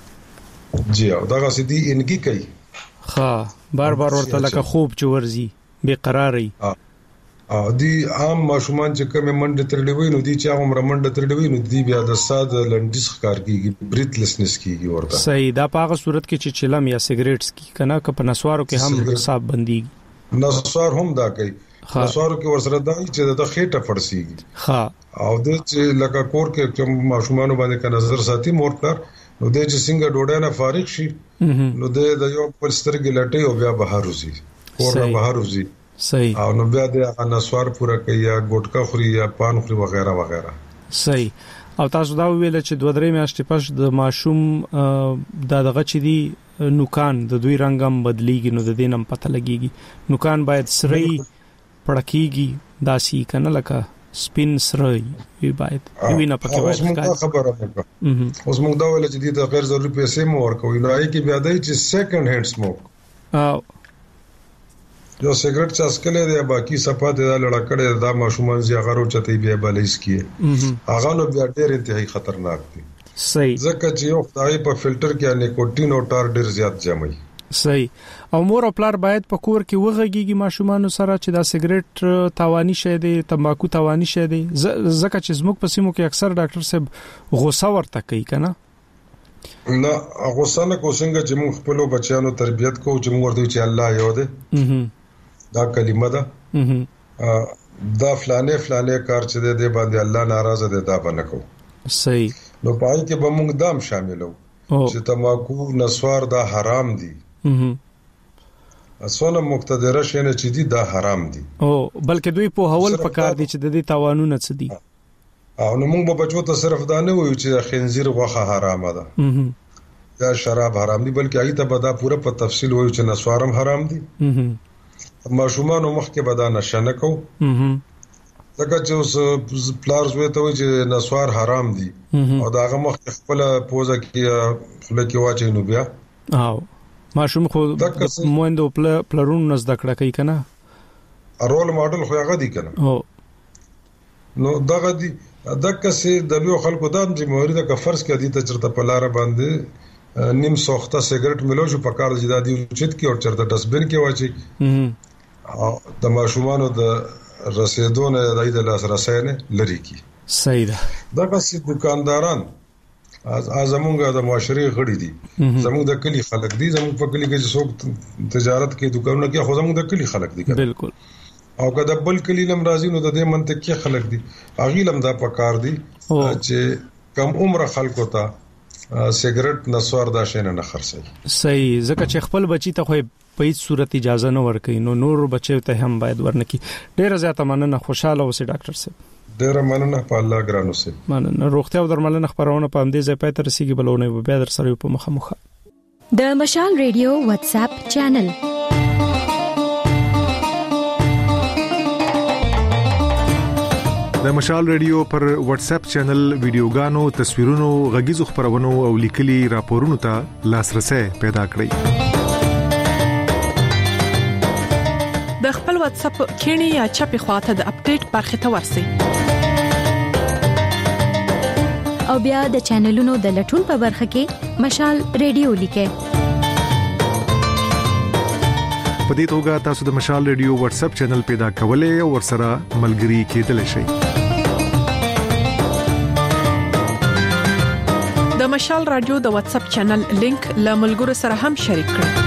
جی او دا غسدي انګي کوي بار ورته لکه خوب چورزي بے قراری دی عام ماشومان چې کوم منډه ترډوي نو دی چې هغه منډه ترډوي نو دی بیا د ساده لنډیس ښکار کیږي بریتلسنس کیږي ورته صحیح دا په هغه صورت کې چې چلم یا سیګریټس کی کنه ک په نسوارو کې هم حساب بندي نسوار هم دا کوي نسوارو کې ورسره دا چې د خېټه فرسيږي او د چې لکه کور کې کوم ماشومان باندې ک نظر ساتي مور پر نو د چې څنګه ډوډۍ نه فارغ شي نو د یو پلسترګي لټي او بیا بهر وځي کور نه بهر وځي صحیح او نو بیا د انسوار پورا کوي یا ګټکا خوري یا پان خوري وغیرہ وغیرہ صحیح او تاسو دا ویل چې 2-3 میاشتې پس د ماشوم دغه چې دی نوکان د دوی رنگم بدلیږي نو د دینم پته لګيږي نوکان باید سري پړکیږي داسي کنه لکه سپین سري وی باید وینه پکې باید خبره وکړه اوس موږ دا ویل چې د غیر ضروري پیسې مو ورکوي نو آی کې بیا دای چې سیکنډ هاند سموک جو سیګریټ چاسکلې دی باقی صفات دا لړکړې دا ماشومان زی غرو چته بیا بلیس کیه هغه نو بیا ډېر انتهایی خطرناک دي صحیح ځکه چې یو خدای په فلټر کې نیکوټین او ټار ډېر زیات جمعي صحیح او مور او پلار باید په کور کې وغږیږي ماشومان سره چې دا سیګریټ تاوانی شي دی تمباکو تاوانی شي دی ځکه چې زموږ په سیمو کې اکثر ډاکټر صاحب غوسه ورته کوي کنه نه غوسه نه کو څنګه چې موږ خپل بچیانو تربيت کوو چې موږ ورته چې الله یو دی دا کلمه ده دا فلانه کار چې دی باندې الله ناراضه دی دا باندې کو صحیح نو پای کې به موږ دام شاملو چې تمباکو نسوار دا حرام دي اسونه مقتدره شنه چې دي دا حرام دي او بلکې دوی په هول پکار دي چې د دې تاوانونه څه دي او نو موږ به بچو ته صرف دا نه وایو چې خنزیر غوخه حرامه ده یا شراب حرام دي بلکې هغه ته به دا پوره په تفصیل وایو چې نسوارم حرام دي ماشومان مخکې به دا نشنه کو ځکه چې اوس پلار زوی ته وایي چې نسوار حرام دي او دا هغه مخکې خپل پوزه کې خله کې واچي نو بیا او ماشوم خو موندو پلرون نزد کړه کوي کنه رول ماډل خو هغه دي کنه نو دغه دي دغه سي د یو خلکو د ذمہواری د فرض کې دي ته چرته په لار باندې نیم سوخته سیګریټ ملو شو په کار جدادي چت کې او چرته ډسبن کې واچي او د ماشومانو د رسیدونه د لاس رسینه لري کی صحیح ده دغه سي دکانداران زمونږ د معاشري غړي دي زمونږ د کلی خلک دي زمونږ په کلی کې چې څوک تجارت کې دکانونه کې خو زمونږ د کلی خلک دي بالکل او کله بل کلی لم راځي نو د دې منطق کې خلک دي اغه لم دا پکار دي چې کم عمر خلکو ته سیګریټ نسوار دا شینه نه خرڅي صحیح ځکه چې خپل بچی ته خو په هیڅ صورت اجازه نه ورکړي نو نور بچو ته هم باید ورنکي ډیره زیاته مننه خوشاله اوسې ډاکټر صاحب ډیره مننه په الله ګرانو سي مننه روغتیا او درملنه خبرونه په همدې ځای پاتې رسیدي بلونه به در سره په مخه د مشال ریډیو واتس اپ چینل د مشال ریډیو پر واتس اپ چینل ویډیوګانو تصویرونو غږیزو خبرونو او لیکلي راپورونو ته لاسرسي پیدا کړئ د خپل واتس اپ کینی یا چپی خواته د اپډیټ برخه ته ورسئ او بیا د چینلونو د لټون په برخه کې مشال ریډیو لیکه په دې توګه تاسو د مشال ریډیو واتس اپ چینل پیدا کولای او ورسره ملګري کېدلی شئ د مشال رادیو د واتس اپ چینل لینک له ملګرو سره هم شریک کړئ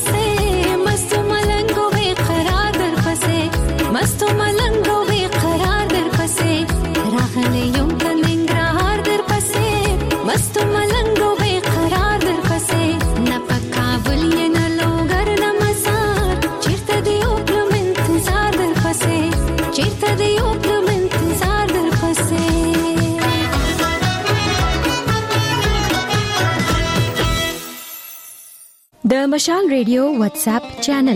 مستو ملنګو بے قرار در پسې مشال ریډیو واتس اپ چینل.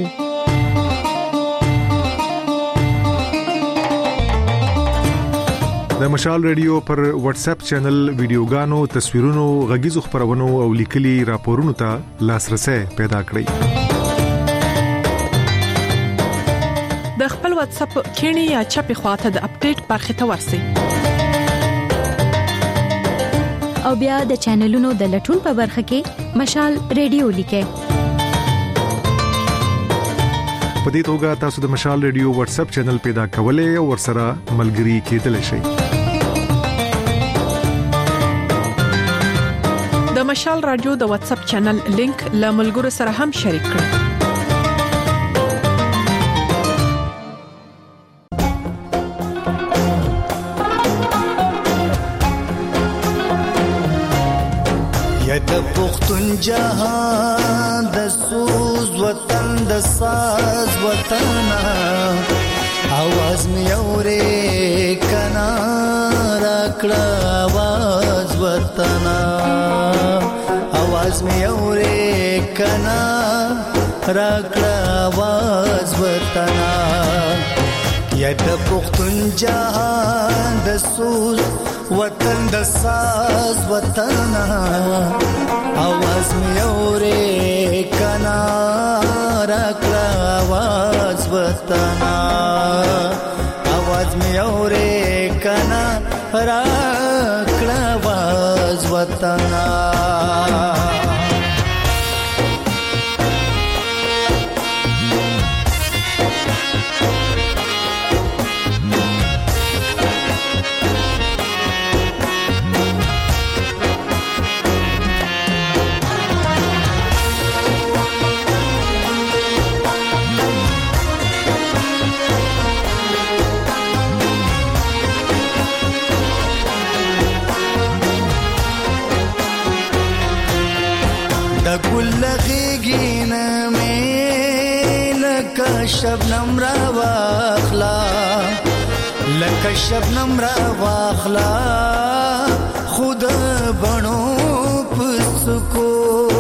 د مشال ریډیو پر واتس اپ چینل ویډیوګانو، تصویرونو، غږیزو خبرونو او لیکلي راپورونو ته لاسرسي پیدا کړئ. د خپل واتس اپ کینی یا چپی خواته د اپډیټ برخه ته ورسئ. او بیا د چینلونو د لټون په برخه کې مشال ریډیو لیکئ. په دې توګه تاسو د مشال ریډیو واتس اپ چینل پیدا کولای او ورسره ملګري کېدلی شئ. د مشال رادیو د واتس اپ چینل لینک له ملګرو سره هم شریک کړئ. د پختون جهان د سوز وطن د ساز وطن आवाज می اورې کنا راکړه आवाज وطن आवाज می اورې کنا راکړه आवाज وطن یا د پختون جهان د سوز وطن د ساز وطن आवाज می اورې کنا راکړه आवाज وطن आवाज می اورې کنا راکړه आवाज وطن. ګل غیږینه مې لکه شبنم را واخلا لکه شبنم را واخلا خود بڼو پسکو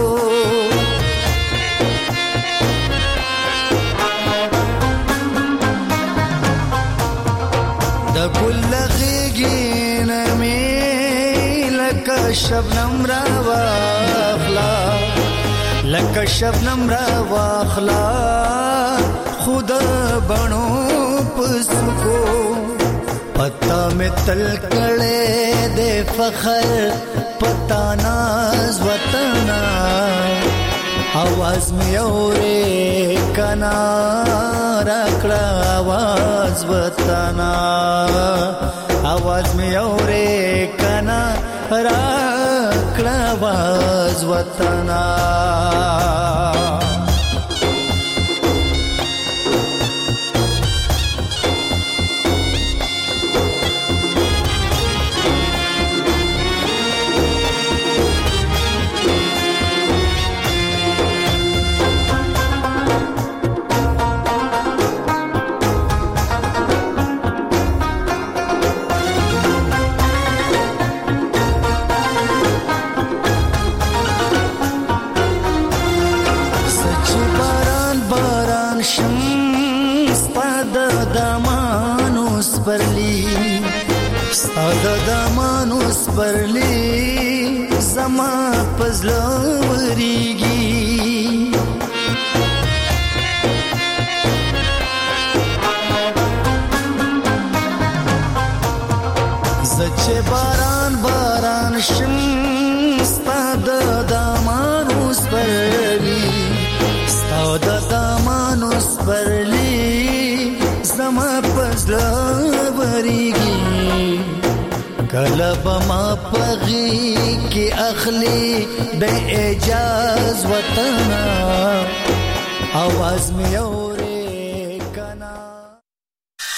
د ګل غیږینه مې لکه شبنم را واخلا لکه شبنم را واخلا خود بڼو پسکو پتا میں تل کړه د فخر پتا ناز وطن आवाज می اورې کنا راکړه आवाज وطن आवाज می اورې کنا راکړه आवाज وطن. د دمانوس پرلی زما پزلا وریږي زچه باران باران شم ستا د دمانوس پرلی ستا د دمانوس پرلی زما پزلا وریږي کلب ما پغی کی اخلی د اعجاز وطن आवाज می اورې